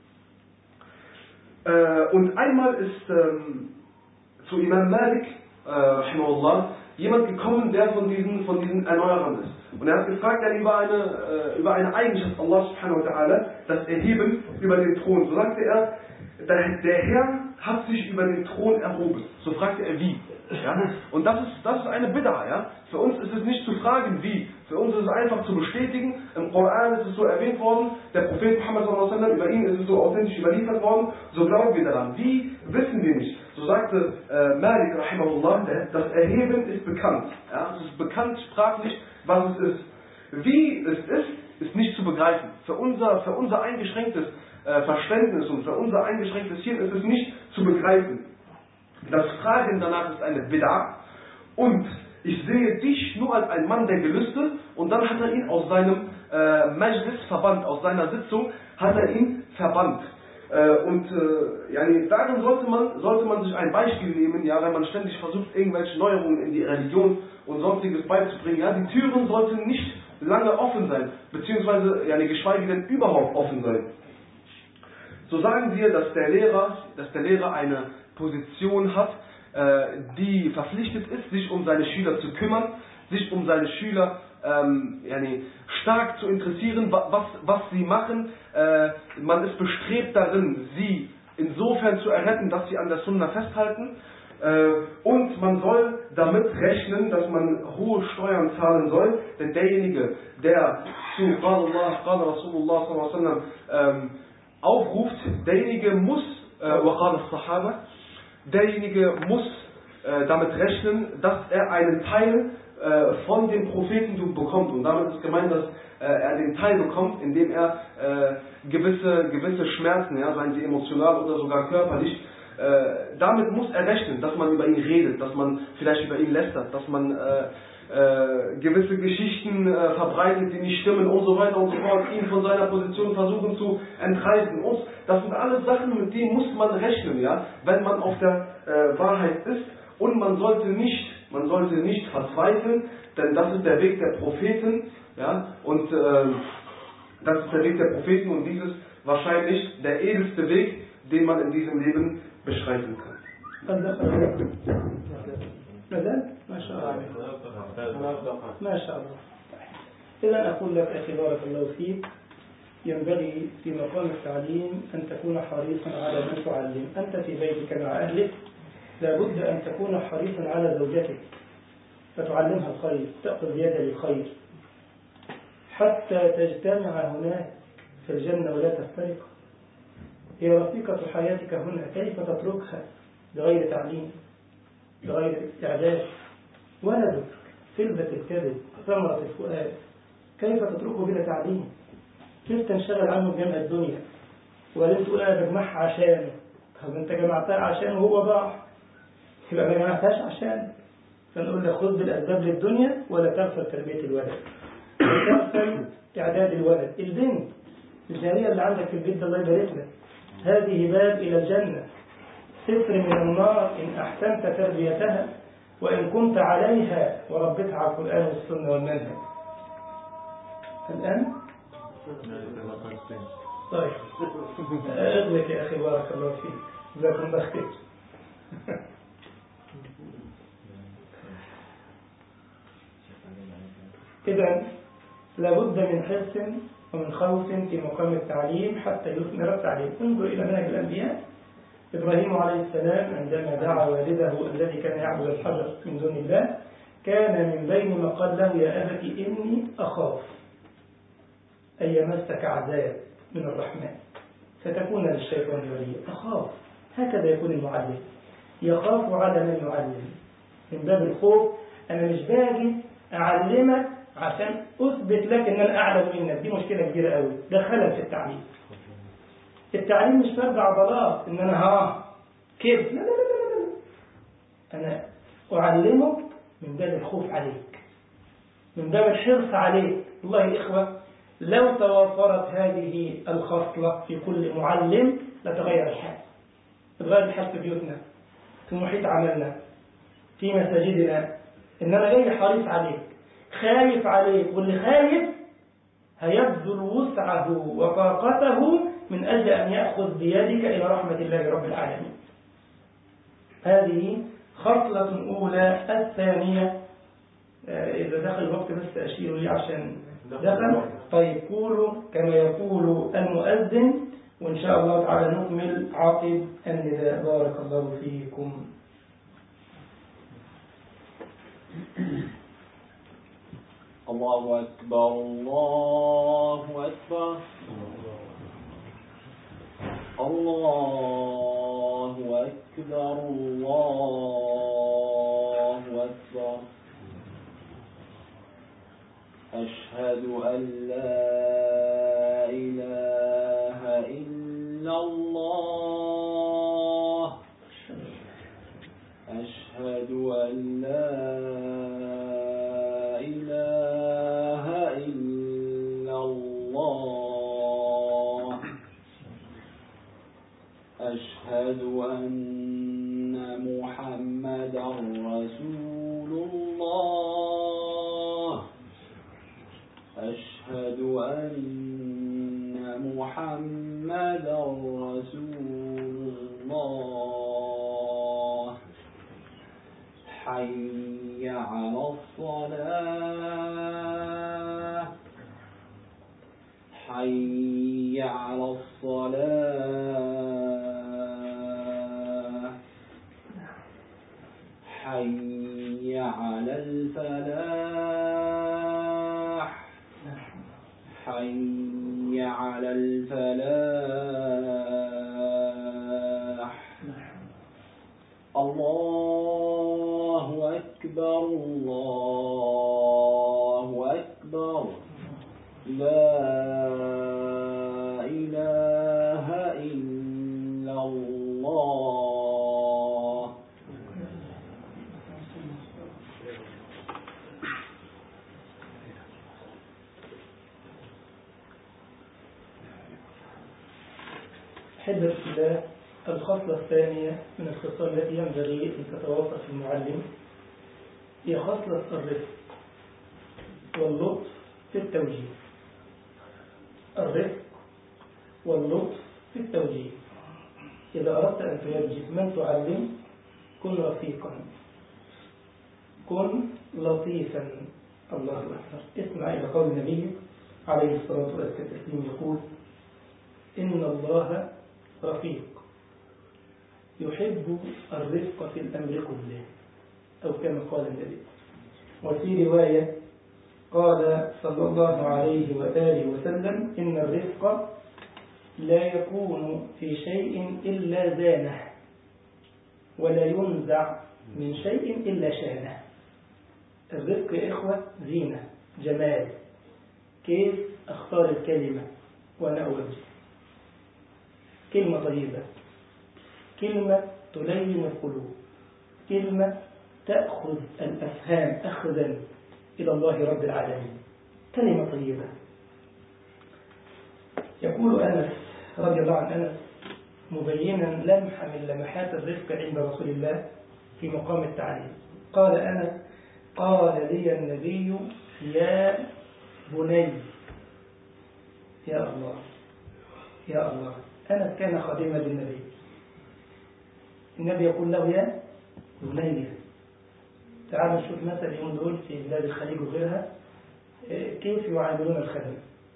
Äh, und einmal ist ähm, zu Imam Malik, äh, rahimahullah, jemand gekommen, der von diesen, von diesen Erneuerern ist. Und er hat gefragt dann über eine, äh, über eine Eigenschaft Allah subhanahu wa ta'ala, das Erheben über den Thron. So sagte er, der, der Herr hat sich über den Thron erhoben. So fragte er, wie? Ja? Und das ist, das ist eine Bid'a. Ja? Für uns ist es nicht zu fragen, wie. Für uns ist es einfach zu bestätigen. Im Koran ist es so erwähnt worden, der Prophet Muhammad sallallahu alaihi wasallam, über ihn ist es so authentisch überliefert worden, so glauben wir daran. Wie, wissen wir nicht. So sagte äh, Malik, rahimahullah, das Erheben ist bekannt. Ja? Es ist bekannt sprachlich, was es ist. Wie es ist, ist nicht zu begreifen. Für unser, für unser eingeschränktes äh, Verständnis und für unser eingeschränktes Hirn ist es nicht zu begreifen. Das Fragen danach ist eine Bid'a. Und ich sehe dich nur als ein Mann der Gelüste, und dann hat er ihn aus seinem äh, Majlis verbannt, aus seiner Sitzung hat er ihn verbannt. Äh, und äh, yani, darin sollte man, sollte man sich ein Beispiel nehmen, ja, wenn man ständig versucht, irgendwelche Neuerungen in die Religion und sonstiges beizubringen. Ja, die Türen sollten nicht lange offen sein, beziehungsweise yani, geschweige denn überhaupt offen sein. So sagen wir, dass der Lehrer, dass der Lehrer eine Position hat, äh, die verpflichtet ist, sich um seine Schüler zu kümmern, sich um seine Schüler ähm, yani, stark zu interessieren, was, was sie machen. Äh, man ist bestrebt darin, sie insofern zu erretten, dass sie an der Sunna festhalten. Äh, und man soll damit rechnen, dass man hohe Steuern zahlen soll, denn derjenige, der zu Qala Allah, Qala Rasulullah sallallahu alaihi wasallam ähm, aufruft, derjenige muss, äh, Waqala Sahaba, derjenige muss äh, damit rechnen, dass er einen Teil äh, von dem Propheten bekommt. Und damit ist gemeint, dass äh, er den Teil bekommt, indem er äh, gewisse, gewisse Schmerzen, ja, seien sie emotional oder sogar körperlich, äh, damit muss er rechnen, dass man über ihn redet, dass man vielleicht über ihn lästert, dass man äh, Äh, gewisse Geschichten äh, verbreitet, die nicht stimmen und so weiter und so fort, ihn von seiner Position versuchen zu entreißen. Und das sind alles Sachen, mit denen muss man rechnen, ja, wenn man auf der äh, Wahrheit ist. Und man sollte nicht, man sollte nicht verzweifeln, denn das ist der Weg der Propheten, ja, und äh, das ist der Weg der Propheten und dieses wahrscheinlich der edelste Weg, den man in diesem Leben beschreiten kann. مازال؟ ما شاء الله ما شاء الله. إذا أقول لك أخي بارك الله فيك، ينبغي في مقام التعليم أن تكون حريصا على من تعلم. أنت في بيتك مع أهلك لابد أن تكون حريصا على زوجتك فتعلمها الخير، تأخذ بيدها للخير حتى تجتمع هناك في الجنة ولا تفترق. هي رفيقة حياتك هنا، كيف تتركها بغير تعليم بغير إعداد؟ ولدك فلذة الكبد ثمرة الفؤاد، كيف تتركه بلا تعليم؟ كيف تنشغل عنه بجمع الدنيا وبعدين تقول أنا بجمعها عشانه؟ طب أنت جمعتها عشانه وهو ضاع، يبقى ما جمعتهاش عشان. فنقول لك خذ بالأسباب للدنيا ولا تغفل تربية الولد، ولا تغفل إعداد الولد. البنت الجارية اللي عندك في البيت الله يبارك لك، هذه باب إلى الجنة، ستر من النار إن أحسنت تربيتها وإن كنت عليها وربتها على القرآن والسنة والمنهج. الآن طيب أغلق يا أخي بارك الله فيك، جزاكم الله خير. إذن لابد من حرص ومن خوف في مقام التعليم حتى يثمر التعليم. انظر إلى منهج الأنبياء. إبراهيم عليه السلام عندما دعا والده الذي كان يعبد الحجر من دون الله، كان من بين ما قال له يا أبت إني أخاف أن يمسك عذاب من الرحمن فتكون للشيطان وليا. أخاف، هكذا يكون المعلم، يخاف على من يعلم من باب الخوف. أنا مش باجي أعلمك عشان أثبت لك أن أنا أعلم منك، دي مشكلة كبيرة قوي، ده خلل في التعليم. التعليم مش فرد عضلات إن أنا ها كده، لا لا لا لا، أنا أعلمك من باب الخوف عليك، من باب الحرص عليك. والله يا إخوة لو توافرت هذه الخصلة في كل معلم لتغير الحال، تغير الحال في بيوتنا، في محيط عملنا، في مساجدنا. إن أنا جاي حريص عليك، خايف عليك، واللي خايف هيبذل وسعه وطاقته من أجل أن يأخذ بيدك إلى رحمة الله رب العالمين. هذه خصلة أولى. الثانية إذا دخل الوقت بس أشير لي عشان دخل. طيب قولوا كما يقول المؤذن، وإن شاء الله تعالى نكمل عقب النداء. بارك الله فيكم. الله أكبر الله أكبر الله أكبر الله أكبر. أشهد أن لا إله إلا الله. أشهد أن لا إله إلا الله. أشهد أن محمدا رسول الله. أشهد أن محمدا رسول الله. حي على الصلاة حي على الصلاة حي على الفلاح حي على الفلاح. الله أكبر الله أكبر. لا إله إلا الله. حدث الله. الخصلة الثانية من الخصال التي ينبغي أن تتوافر في المعلم هي خصلة الرفق واللطف في التوجيه. الرفق واللطف في التوجيه. إذا أردت أن توجه من تعلم كن رفيقا، كن لطيفا. الله أكبر. اسمع إلى قول النبي عليه الصلاة والسلام يقول: إن الله رفيق يحب الرفق في الأمر كله، أو كما قال النبي. وفي رواية قال صلى الله عليه وآله وسلم: إن الرفق لا يكون في شيء إلا زانه، ولا ينزع من شيء إلا شانه. الرفق يا إخوة زينة، جمال. كيف أختار الكلمة وأنا أوجه؟ كلمة طيبة، كلمة تلين القلوب، كلمة تأخذ الأفهام أخذا إلى الله رب العالمين، كلمة طيبة. يقول أنس رضي الله عن أنس مبينا لمحة من لمحات الرفق عند رسول الله في مقام التعليم، قال أنس: قال لي النبي يا بني. يا الله يا الله. أنس كان خادما للنبي، النبي يقول له يا بني. تعالوا نشوف مثل اليوم دول في بلاد الخليج وغيرها كيف يعاملون الخدم.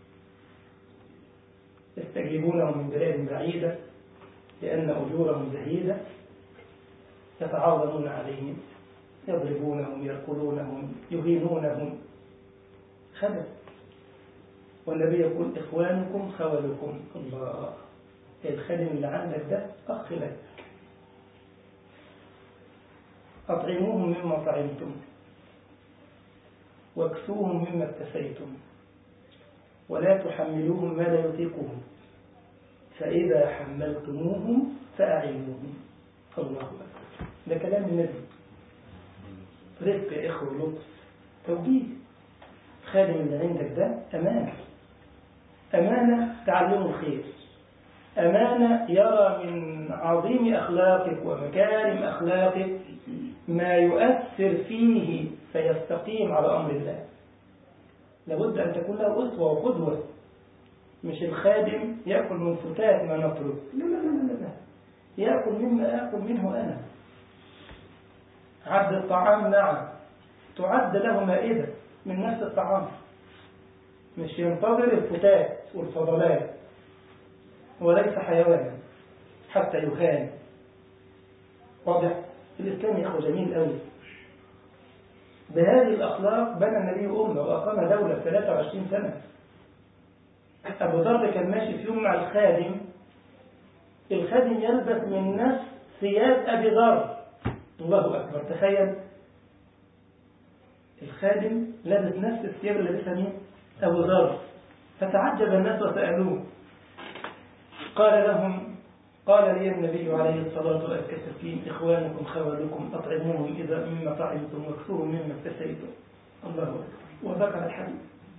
يستجيبونهم من بلاد بعيدة لأن أجورهم زهيدة، يتعاظمون عليهم، يضربونهم، يركلونهم، يهينونهم. خدم. والنبي يقول: إخوانكم خولكم. الله. الخادم اللي عندك ده أخ لك. أطعموهم مما طعمتم، واكسوهم مما اكتسيتم، ولا تحملوهم ما لا يطيقهم، فإذا حملتموهم فأعينوهم. الله أكبر. ده كلام النبي. رفق يا إخوة ولطف، توجيه. خادم اللي عندك ده أمانة، أمانة تعلمه الخير، أمانة يرى من عظيم أخلاقك ومكارم أخلاقك ما يؤثر فيه فيستقيم على أمر الله. لابد أن تكون له أسوة وقدوة، مش الخادم يأكل من فتات ما نطلب، لا لا لا لا لا، يأكل مما آكل منه أنا. عد الطعام، نعم، تعد له مائدة من نفس الطعام، مش ينتظر الفتات والفضلات، وليس حيوانا حتى يهان. واضح؟ الإسلام يا أخو جميل قوي. بهذه الأخلاق بنى النبي أمة وأقام دولة ثلاثة وعشرين سنة. أبو ذر كان ماشي في يوم مع الخادم، الخادم يلبس من نفس ثياب أبي ذر. الله أكبر. تخيل، الخادم لابس نفس الثياب اللي لبسها مين؟ أبو ذر. فتعجب الناس وسألوه، قال لهم: قال لي النبي عليه الصلاة والسلام: إخوانكم خولكم، أطعموهم إذا مما طعمتم، واكسوهم مما اكتسيتم. الله أكبر. وذكر الحديث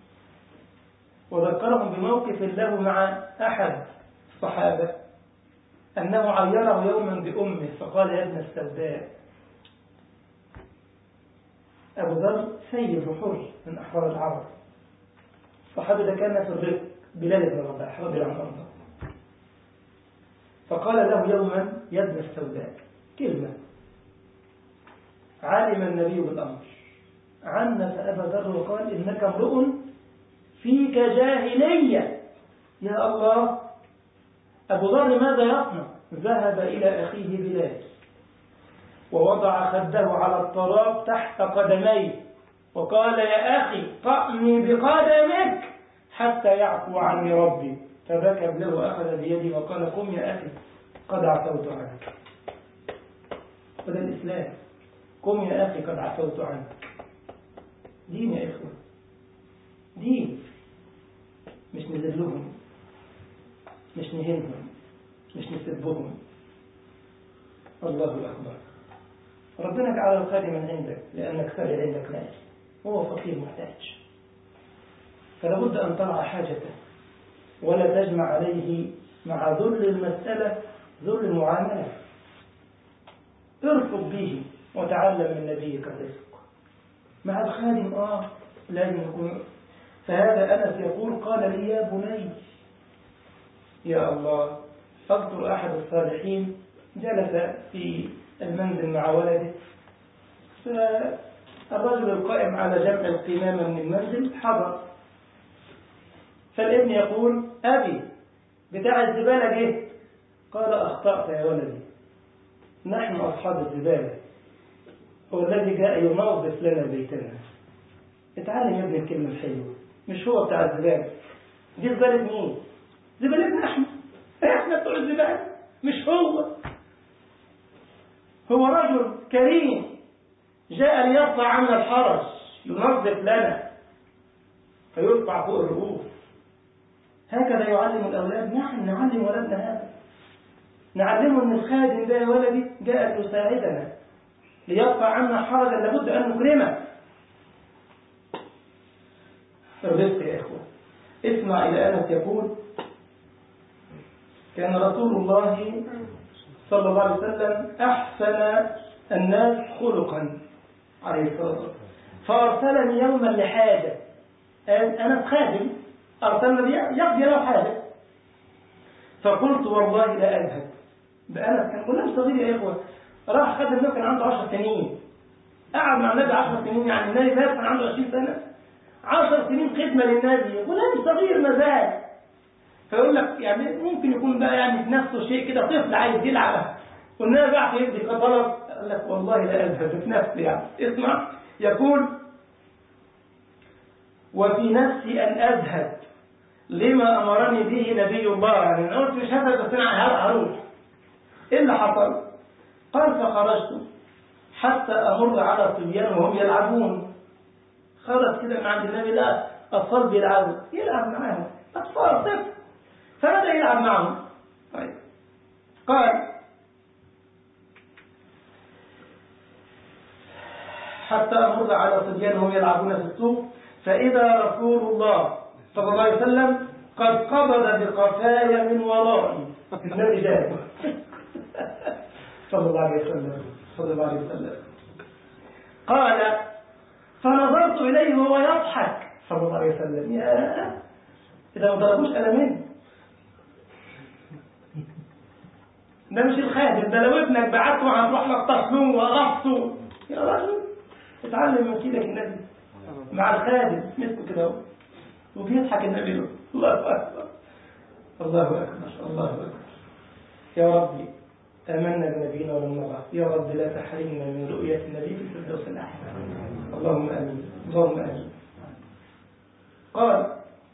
وذكرهم بموقف له مع أحد الصحابة أنه عيره يوما بأمه فقال: يا ابن السوداء. أبو ذر سيد وحر من أحرار العرب، الصحابي ده كان في الرفق، بلال بن رباح رضي الله عنه. فقال له يوما: يا ابن السوداء. كلمة علم النبي بالأمر، عنف أبا ذر وقال: إنك امرؤ فيك جاهلية. يا الله. أبو ذر ماذا يصنع؟ ذهب إلى أخيه بلال ووضع خده على التراب تحت قدميه وقال: يا أخي طأني بقدمك حتى يعفو عني ربي. فبكى بلال وأخذ بيدي وقال: قم يا أخي قد عفوت عنك. وده الإسلام. قم يا أخي قد عفوت عنك. دين يا إخوة، دين. مش نذلهم، مش نهنهم، مش نسبهم. الله أكبر. ربنا جعل الخادم من عندك لأنك سائل عندك مال، هو فقير محتاج، فلا بد أن ترعى حاجته ولا تجمع عليه مع ذل المسألة ذل المعاملة. ارفض به وتعلم من نبيك الرزق مع الخادم. آه لازم يكون. فهذا أنس يقول: قال لي يا بني. يا الله. أذكر أحد الصالحين جلس في المنزل مع ولده، فالرجل القائم على جمع القمامة من المنزل حضر، فالابن يقول أبي بتاع الزبالة جه. قال أخطأت يا ولدي، نحن أصحاب الزبالة، هو الذي جاء ينظف لنا بيتنا. اتعلم يا ابني الكلمة الحلوة، مش هو بتاع الزبالة. دي زبالة مين؟ زبالتنا احنا، احنا بتوع الزبالة مش هو. هو رجل كريم جاء ليرفع عنا الحرج، ينظف لنا فيرفع فوق الرؤوس. هكذا يعلم الأولاد. نحن نعلم ولدنا هذا، نعلمه أن الخادم ده يا ولدي جاء ليساعدنا ليرفع عنا حرجا لابد أن نكرمه. الرزق يا إخوة. اسمع إلى أنس يقول كان رسول الله صلى الله عليه وسلم أحسن الناس خلقا عليه الصلاة والسلام، فأرسلني يوما لحاجة. أنا خادم أرسلني يقضي له حاجة، فقلت والله لا أذهب. بأنس كان غلام صغير يا إخوة، راح خادم له كان عنده عشر سنين، قعد مع النبي عشر سنين، يعني النبي مات كان عنده عشرين سنة، عشر سنين خدمة للنبي، غلام صغير مازال. فيقول لك يعني ممكن يكون بقى يعني في نفسه شيء كده، طفل عايز يلعب، والنبي بعت يدي طلب، قال لك والله لا أذهب في نفسي. يعني اسمع، يقول وفي نفسي أن أذهب لما أمرني به نبي الله. يعني أنا قلت مش هذا بس أنا هروح. إيه اللي حصل؟ قال فخرجت حتى أمر على صبيان وهم يلعبون. خرج كده من عند النبي، لا أطفال بيلعبوا، يلعب معاهم أطفال طفل، فبدأ يلعب معهم. طيب. قال حتى أمر على صبيان وهم يلعبون في السوق، فإذا رسول الله صلى الله عليه وسلم قد قبض بقفايا من ورائي. النبي جاء صلى الله عليه وسلم صلى الله عليه وسلم. قال فنظرت إليه وهو يضحك صلى الله عليه وسلم. يا إذا ما ضربوش ألمين، ده مش الخادم، ده لو ابنك بعته هنروح لك تصلوه ورفضه. يا رجل اتعلم من كده النبي مع الخادم، مسكه كده وبيضحك النبي له. الله أكبر الله أكبر الله أكبر. يا ربي آمنا بنبينا ولم نرى، يا رب لا تحرمنا من رؤية النبي في الفردوس الأعلى. اللهم آمين اللهم آمين. قال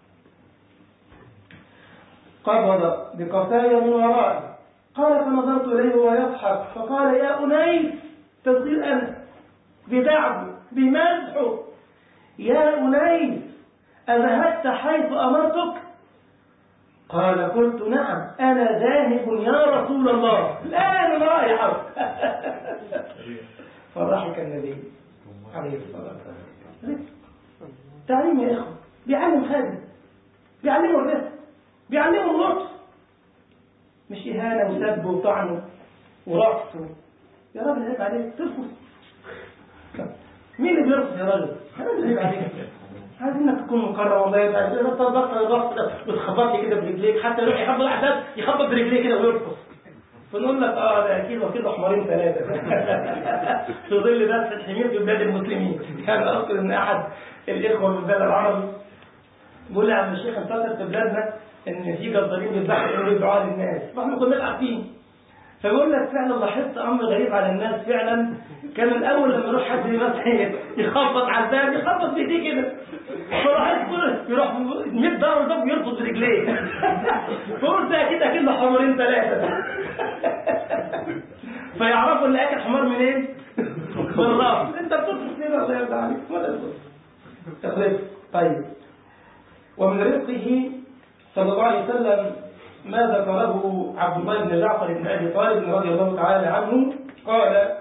قبض بقفايا من ورائي. قال فنظرت إليه وهو يضحك، فقال يا أنيس، تصغير أنس بدعوه بمدحه، يا أنيس أذهبت حيث أمرتك؟ قال قلت نعم أنا ذاهب يا رسول الله، الآن رايح. فضحك النبي عليه الصلاة والسلام. تعليم يا إخوة، بيعلم خادم، بيعلمه الرزق، بيعلمه اللطف، مش إهانة وسب وطعن ورقص. يا راجل عيب عليك ترفض. مين اللي بيرفض يا راجل؟ يا راجل عيب عليك، عايزينك تكون مكرم. والله يبقى انت بطل الرقص ده، بتخبط لي كده برجليك، حتى يروح يخبط احساس يخبط برجليه كده ويرقص، فنقول لك اه ده اكيد واخد حمارين ثلاثه في ظل درس الحمير في بلاد المسلمين. كان اذكر ان احد الاخوه من البلد العربي بيقول لي يا عم الشيخ انتشر في بلادنا ان في جزارين بيذبحوا بيدعوا للناس، واحنا ما كناش عارفين. فيقول لك فعلا لاحظت امر غريب على الناس. فعلا كان الاول لما يروح حد مثلا يخبط على الباب يخبط بايديه كده، فراح يروح مية دور ده ويرفض برجليه. فقلت اكيد اكيد له حمارين ثلاثه. فيعرفوا اللي اكل حمار منين؟ من الراس. انت بتطلب كده الله يرضى عليك ولا تطلب. طيب، ومن رزقه صلى الله عليه وسلم ما ذكره عبد الله بن جعفر بن أبي طالب رضي الله تعالى عنه. قال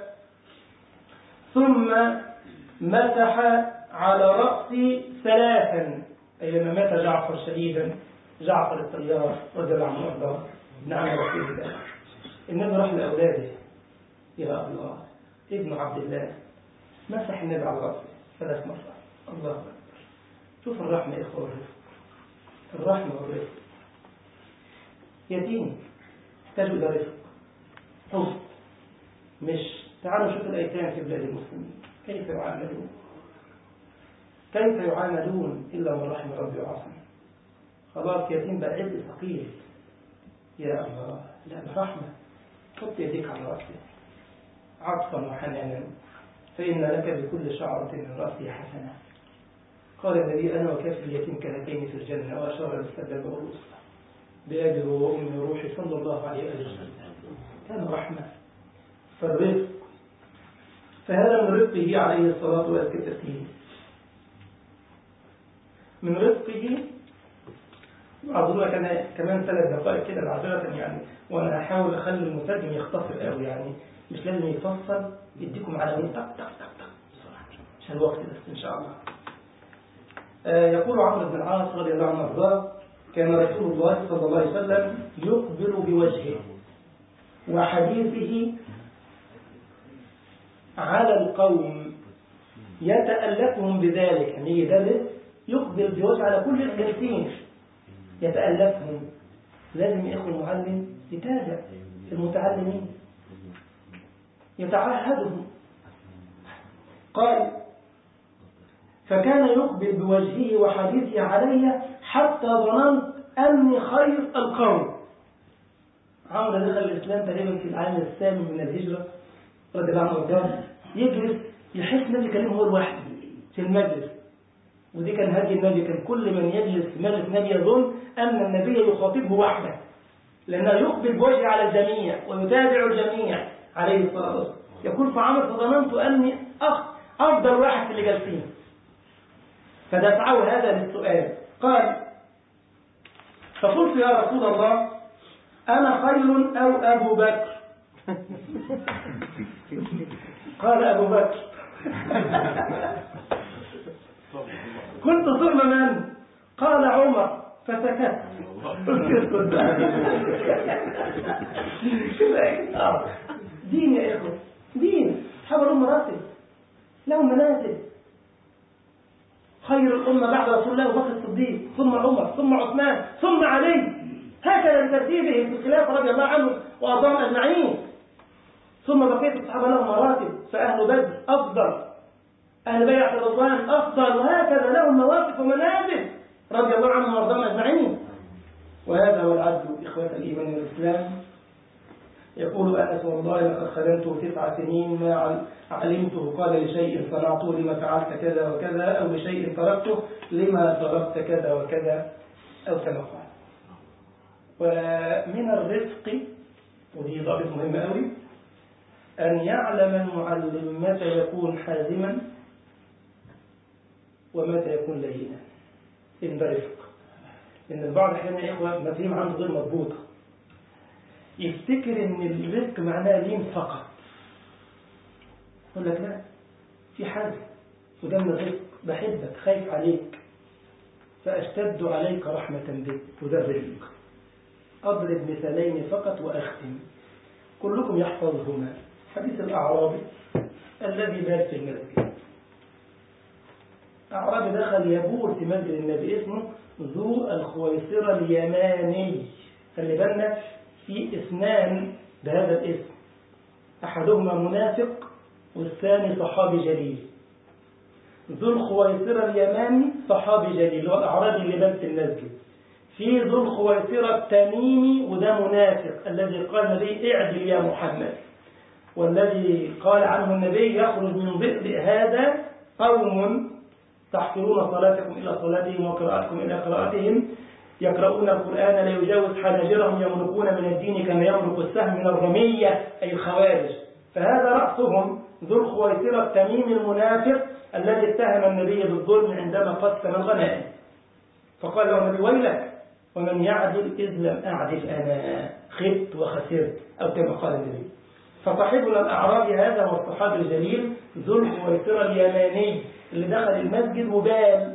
ثم مسح على رأسي ثلاثا، أي لما مات جعفر شهيدا، جعفر الطيار رضي الله عنه وارضاه ابن عم رسول الله، النبي راح لأولاده، يا الله ابن عبد الله مسح النبي على رأسه ثلاث مرات. الله أكبر. شوف الرحمة يا إخوة، الرحمة والرزق. يتيم يحتاج إلى رفق حب. مش تعالوا نشوف الأيتام في بلاد المسلمين كيف يعاملون كيف يعاملون إلا من رحم ربي وعصم. خلاص يتيم بقى عبء ثقيل. يا الله لا برحمة حط يديك على رأسه عطفا وحنانا فإن لك بكل شعرة من رأسه حسنة. قال النبي أنا وكافر اليتيم كهاتين في الجنة وأشار للسبب والوسطى بأبي وأمي وروحي صلى الله عليه وسلم. كان رحمة فالرزق فهذا من رزقه عليه الصلاة والسلام. من رزقه أظن كان كمان ثلاث دقائق كده معذرة يعني وأنا أحاول أخلي المترجم يختصر قوي يعني مش لازم يفصل يديكم على مين تق تق تق تق مش الوقت بس إن شاء الله. آه يقول عمرو بن العاص رضي الله عنه وارضاه كان رسول الله صلى الله عليه وسلم يقبل بوجهه وحديثه على القوم يتألفهم بذلك يعني يدرس يقبل بوجهه على كل الجالسين يتألفهم. لازم يا إخوة المعلم يتابع المتعلمين يتعهدهم. قال فكان يقبل بوجهه وحديثه علي حتى ظننت أني خير القوم. عمرو دخل الإسلام تقريبا في العام الثامن من الهجرة رضي الله عنه وارضاه يجلس يحس النبي كلمه هو الواحد في المجلس ودي كان هدي النبي كان كل من يجلس في مجلس النبي يظن أن النبي يخاطبه وحده لأنه يقبل بوجهه على الجميع ويتابع الجميع عليه الصلاة والسلام. يقول فعمر فظننت أني أخ أفضل واحد في اللي جالسين فدفعه هذا للسؤال. قال فقلت يا رسول الله أنا خير أو أبو بكر؟ قال أبو بكر. قلت ثم من؟ قال عمر فسكت. دين يا إخوة دين حبلوا مراتب لهم منازل. خير الأمة بعد رسول الله أبو بكر الصديق ثم عمر ثم عثمان ثم علي هكذا بترتيبه في الخلافة رضي الله عنه وأرضاهم أجمعين. ثم بقية الصحابة لهم مراتب فأهل بدر أفضل أهل بيعة الرضوان أفضل وهكذا لهم مواقف ومنازل رضي الله عنهم وأرضاهم أجمعين. وهذا هو العدل إخوة الإيمان والإسلام. يقول أنس والله لقد خدمته تسع سنين ما علمته قال لشيء صنعته لما فعلت كذا وكذا أو لشيء تركته لما تركت كذا وكذا أو كما قال. ومن الرفق ودي ضابط مهم قوي أن يعلم المعلم متى يكون حازما ومتى يكون لينا. إن ده رفق. إن البعض أحيانا يا إخوة مفاهيم عنده غير مضبوطة يفتكر إن الرفق معناه لين فقط. يقول لك لا في حاجة وده من الرفق بحبك خايف عليك فأشتد عليك رحمة بك وده الرفق. أضرب مثالين فقط وأختم كلكم يحفظهما. حديث الأعرابي الذي بات في المسجد. أعرابي دخل يبول في مسجد النبي اسمه ذو الخويصرة اليماني. خلي بالنا في اثنان بهذا الاسم أحدهما منافق والثاني صحابي جليل. ذو الخويصرة اليماني صحابي جليل هو الأعرابي اللي بات في المسجد. في ذو الخويصرة التميمي وده منافق الذي قال النبي اعدل يا محمد والذي قال عنه النبي يخرج من ضئضئ هذا قوم تحقرون صلاتكم إلى صلاتهم وقراءتكم إلى قراءتهم يقرؤون القرآن لا يجاوز حناجرهم يملكون من الدين كما يملك السهم من الرمية أي الخوارج. فهذا رأسهم ذو الخويصرة التميمي المنافق الذي اتهم النبي بالظلم عندما قسم الغنائم فقال له النبي ويلك ومن يعدل إذ لم أعدل أنا خبت وخسرت أو كما قال النبي. فصاحبنا الأعرابي هذا هو الصحابي الجليل ذو الخويصرة اليماني اللي دخل المسجد وبال.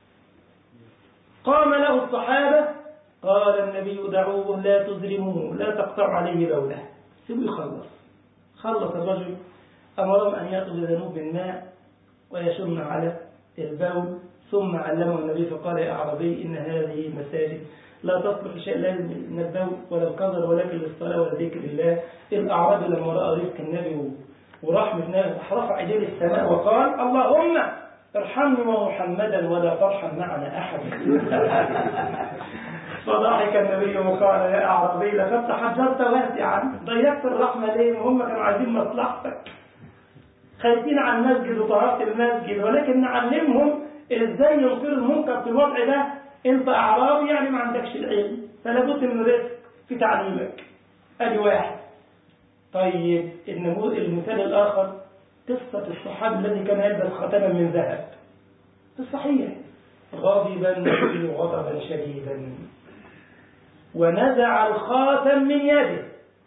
قام له الصحابة قال النبي دعوه لا تظلموه لا تقطعوا عليه بوله سيبوا يخلص. خلص الرجل أمرهم أن يأخذ ذنوب من ماء ويشم على البول ثم علمه النبي فقال يا أعرابي إن هذه مساجد لا تصلح لشيء لا من الذوق ولا القدر ولكن للصلاة وذكر الله. الأعرابي لما رأى رزق النبي ورحمة النبي رفع يديه السماء وقال اللهم ارحمني ومحمدا ولا ترحم معنا أحد. فضحك النبي وقال يا أعرابي لقد تحجرت واسعا ضيقت الرحمة ليه وهم كانوا عايزين مصلحتك خايفين عن المسجد وطهارة المسجد ولكن نعلمهم ازاي ينكروا المنكر في الوضع ده. انت اعرابي يعني ما عندكش العلم فلا بد من رزق في تعليمك. ادي واحد. طيب المثال الاخر قصة الصحابي الذي كان يلبس خاتما من ذهب في الصحيح. غضب النبي غضبا شديدا ونزع الخاتم من يده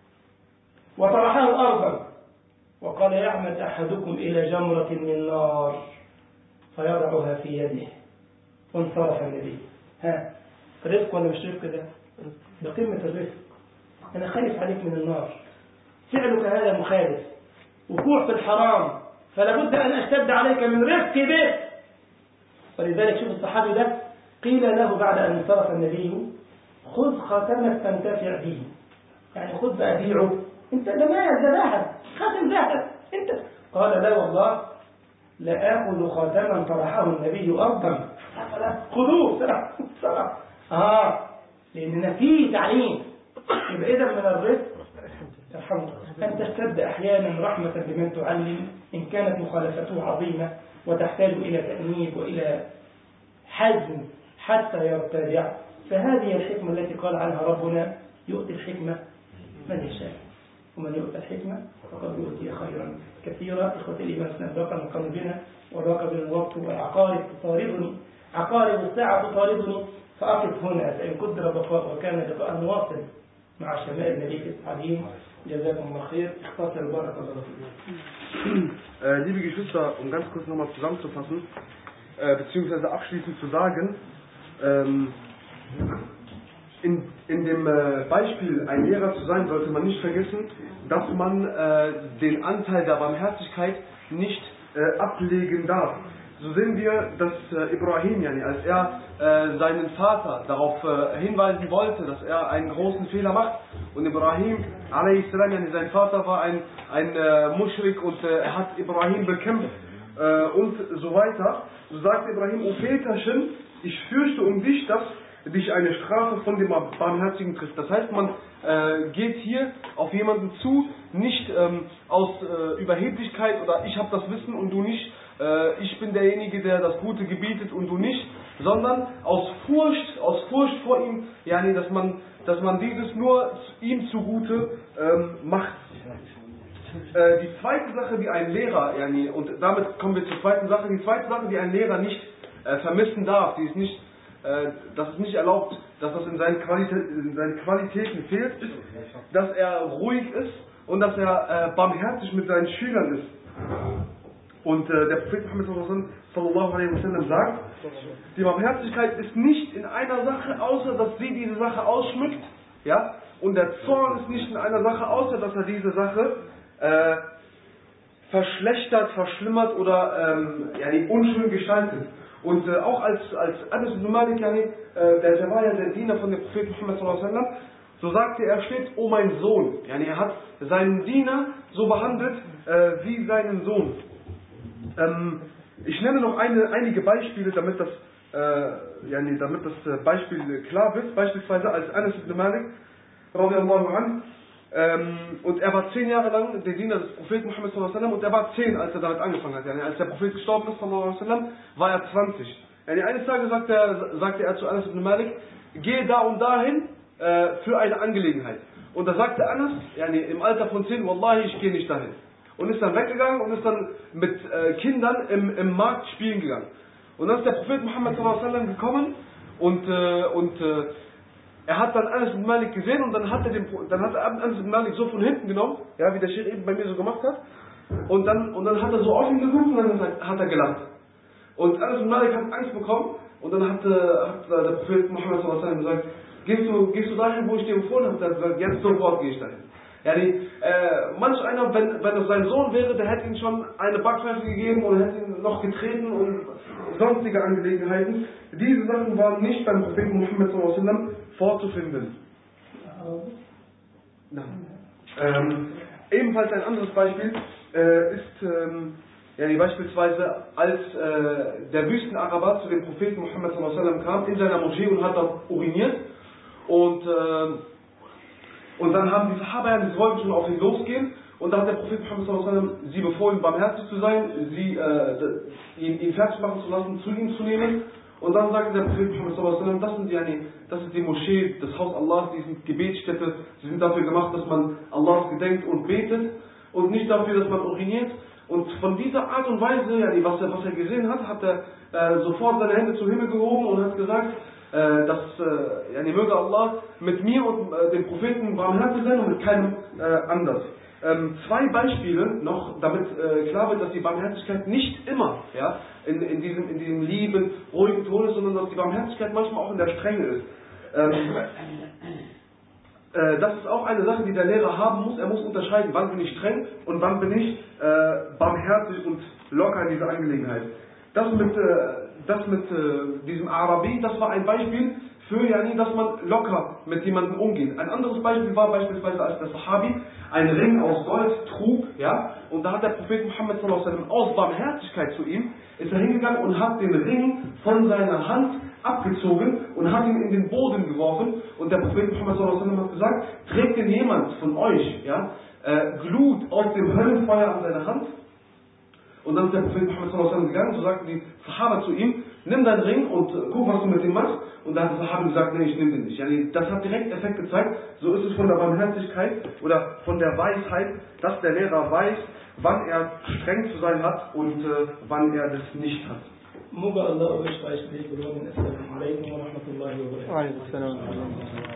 وطرحه ارضا وقال يعمد احدكم الى جمرة من نار فيضعها في يده وانصرف النبي. ها رزق ولا مش رزق ده؟ ده قمة الرزق. أنا خايف عليك من النار فعلك هذا مخالف وقوع في الحرام فلا بد أن أشتد عليك من رزق بيت. ولذلك شوف الصحابي ده قيل له بعد أن انصرف النبي خذ خاتمك تنتفع به يعني خذ بقى بيعه انت ده مال ده ذهب خاتم ذهب انت. قال لا والله لا آخذ خاتما طرحه النبي أرضا خذوه سلام سلام. آه لأننا فيه تعليم. يبقى إذا من الرزق الحمد أن تشتد أحيانا رحمة بمن تعلم إن كانت مخالفته عظيمة وتحتاج إلى تأنيب وإلى حزم حتى يرتدع. فهذه الحكمة التي قال عنها ربنا يؤتي الحكمة من يشاء ومن يؤتى الحكمة فقد يؤتي خيرا كثيرا. إخوة الإيمان سنبقى من قلبنا وضاق بنا الوقت والعقارب تطاردني عقارب الساعة تطاردني فأقف هنا فإن قدر بقاء وكان لقاء واصل مع شمال النبي في التعليم. جزاكم الله خير. اختصر بارك الله فيكم. Äh, liebe Geschwister, um ganz kurz nochmal zusammenzufassen, äh, beziehungsweise abschließend zu sagen, ähm, in, in dem äh, Beispiel, ein Lehrer zu sein, sollte man nicht vergessen, dass man äh, den Anteil der Barmherzigkeit nicht äh, ablegen darf. So sehen wir, dass äh, Ibrahim, yani, als er äh, seinen Vater darauf äh, hinweisen wollte, dass er einen großen Fehler macht, und Ibrahim, alayhi salam, yani, sein Vater war ein, ein äh, Muschrik und äh, er hat Ibrahim bekämpft äh, und so weiter. So sagte Ibrahim, O Väterchen, ich fürchte um dich, dass dich eine Strafe von dem Barmherzigen trifft. Das heißt, man äh, geht hier auf jemanden zu, nicht ähm, aus äh, Überheblichkeit oder ich habe das Wissen und du nicht, äh, ich bin derjenige, der das Gute gebietet und du nicht, sondern aus Furcht, aus Furcht vor ihm, yani, dass man, dass man dieses nur ihm zugute ähm, macht. Äh, die zweite Sache, die ein Lehrer, yani, und damit kommen wir zur zweiten Sache, die zweite Sache, die ein Lehrer nicht äh, vermissen darf, die ist nicht dass es nicht erlaubt, dass das in seinen, Qualitä in seinen Qualitäten fehlt, ist, dass er ruhig ist und dass er äh, barmherzig mit seinen Schülern ist. Und äh, der Prophet Muhammad sallallahu alaihi wasallam sagt, die Barmherzigkeit ist nicht in einer Sache, außer dass sie diese Sache ausschmückt, ja, und der Zorn ist nicht in einer Sache, außer dass er diese Sache äh, verschlechtert, verschlimmert oder ähm, ja, unschön gestaltet. Und äh, auch als, als Anas ibn Malik, yani, äh, der, der war ja der Diener von dem Propheten Muhammad sallallahu alaihi wasallam, so sagte er, steht, oh mein Sohn. Yani, er hat seinen Diener so behandelt äh, wie seinen Sohn. Ähm, ich nenne noch eine, einige Beispiele, damit das, äh, yani, damit das äh, Beispiel klar wird. Beispielsweise als Anas ibn Malik, radiallahu anhu, Ähm, und er war zehn Jahre lang der Diener des Propheten Muhammad sallallahu alaihi wasallam und er war zehn, als er damit angefangen hat. Yani, als der Prophet gestorben ist, sallallahu alaihi wasallam, war er zwanzig. Yani, eines Tages sagte er, sagte er zu Anas ibn Malik, gehe da und dahin äh, für eine Angelegenheit. Und da sagte Anas, yani, im Alter von zehn, Wallahi, ich gehe nicht dahin. Und ist dann weggegangen und ist dann mit äh, Kindern im, im Markt spielen gegangen. Und dann ist der Prophet Muhammad sallallahu alaihi wasallam gekommen und, äh, und äh, er hat dann Anas ibn Malik gesehen und dann hat er den, dann hat er Anas ibn Malik so von hinten genommen, ja, wie der Sheikh eben bei mir so gemacht hat. Und dann, und dann hat er so auf ihn geguckt und dann hat er gelacht. Und Anas ibn Malik hat Angst bekommen und dann hat, hat der Prophet Muhammad sallallahu alaihi wasallam gesagt, gehst du, gehst du dahin, wo ich dir empfohlen habe? Er hat gesagt, jetzt sofort gehe ich dahin. Yani, äh, manch einer, wenn, wenn es sein Sohn wäre, der hätte ihm schon eine Backpfeife gegeben und hätte ihn noch getreten und sonstige Angelegenheiten. Diese Sachen waren nicht beim Propheten Muhammad sallallahu alaihi wasallam vorzufinden. Nein. Ähm, ebenfalls ein anderes Beispiel äh, ist ähm, ja, beispielsweise als äh, der Wüstenaraber zu dem Propheten Muhammad sallallahu alaihi wasallam kam in seiner Moschee und hat dort uriniert und, äh, und dann haben die Sahaba, die wollten schon auf ihn losgehen und da hat der Prophet Muhammad sallallahu alaihi wasallam sie befohlen, barmherzig zu sein, sie, äh, ihn, ihn fertig machen zu lassen, zu ihm zu nehmen. Und dann sagte der Prophet Muhammad sallallahu alaihi wasallam, das, sind die, das ist die Moschee, das Haus Allahs, die sind Gebetsstätte, sie sind dafür gemacht, dass man Allahs gedenkt und betet und nicht dafür, dass man uriniert. Und von dieser Art und Weise, ja, was, er, was er gesehen hat, hat er äh, sofort seine Hände zum Himmel gehoben und hat gesagt, äh, dass äh, ja, möge Allah mit mir und äh, dem Propheten barmherzig sein und mit keinem äh, anders. Ähm, zwei Beispiele noch, damit äh, klar wird, dass die Barmherzigkeit nicht immer ja, in, in, diesem, in diesem lieben, ruhigen Ton ist, sondern dass die Barmherzigkeit manchmal auch in der Strenge ist. Ähm, äh, das ist auch eine Sache, die der Lehrer haben muss. Er muss unterscheiden, wann bin ich streng und wann bin ich äh, barmherzig und locker in dieser Angelegenheit. Das mit, äh, das mit äh, diesem Arabi, das war ein Beispiel für ja nie, dass man locker mit jemandem umgeht. Ein anderes Beispiel war beispielsweise, als der Sahabi einen Ring aus Gold trug, ja, und da hat der Prophet Muhammad sallallahu alaihi wasallam aus Barmherzigkeit zu ihm, ist er hingegangen und hat den Ring von seiner Hand abgezogen und hat ihn in den Boden geworfen und der Prophet Muhammad sallallahu alaihi wasallam hat gesagt, trägt denn jemand von euch, ja, äh, Glut aus dem Höllenfeuer an seiner Hand? Und dann ist der Prophet Muhammad sallallahu alaihi wasallam gegangen, so sagten die Sahaba zu ihm, nimm deinen Ring und äh, guck, was du mit dem machst. Und da hat der Sahaba gesagt, nee, ich nehme den nicht. Yani, das hat direkt Effekt gezeigt, so ist es von der Barmherzigkeit oder von der Weisheit, dass der Lehrer weiß, wann er streng zu sein hat und äh, wann er das nicht hat. Möge Allah euch reichlich belohnen. Assalamu alaikum wa rahmatullahi wa barakatuh.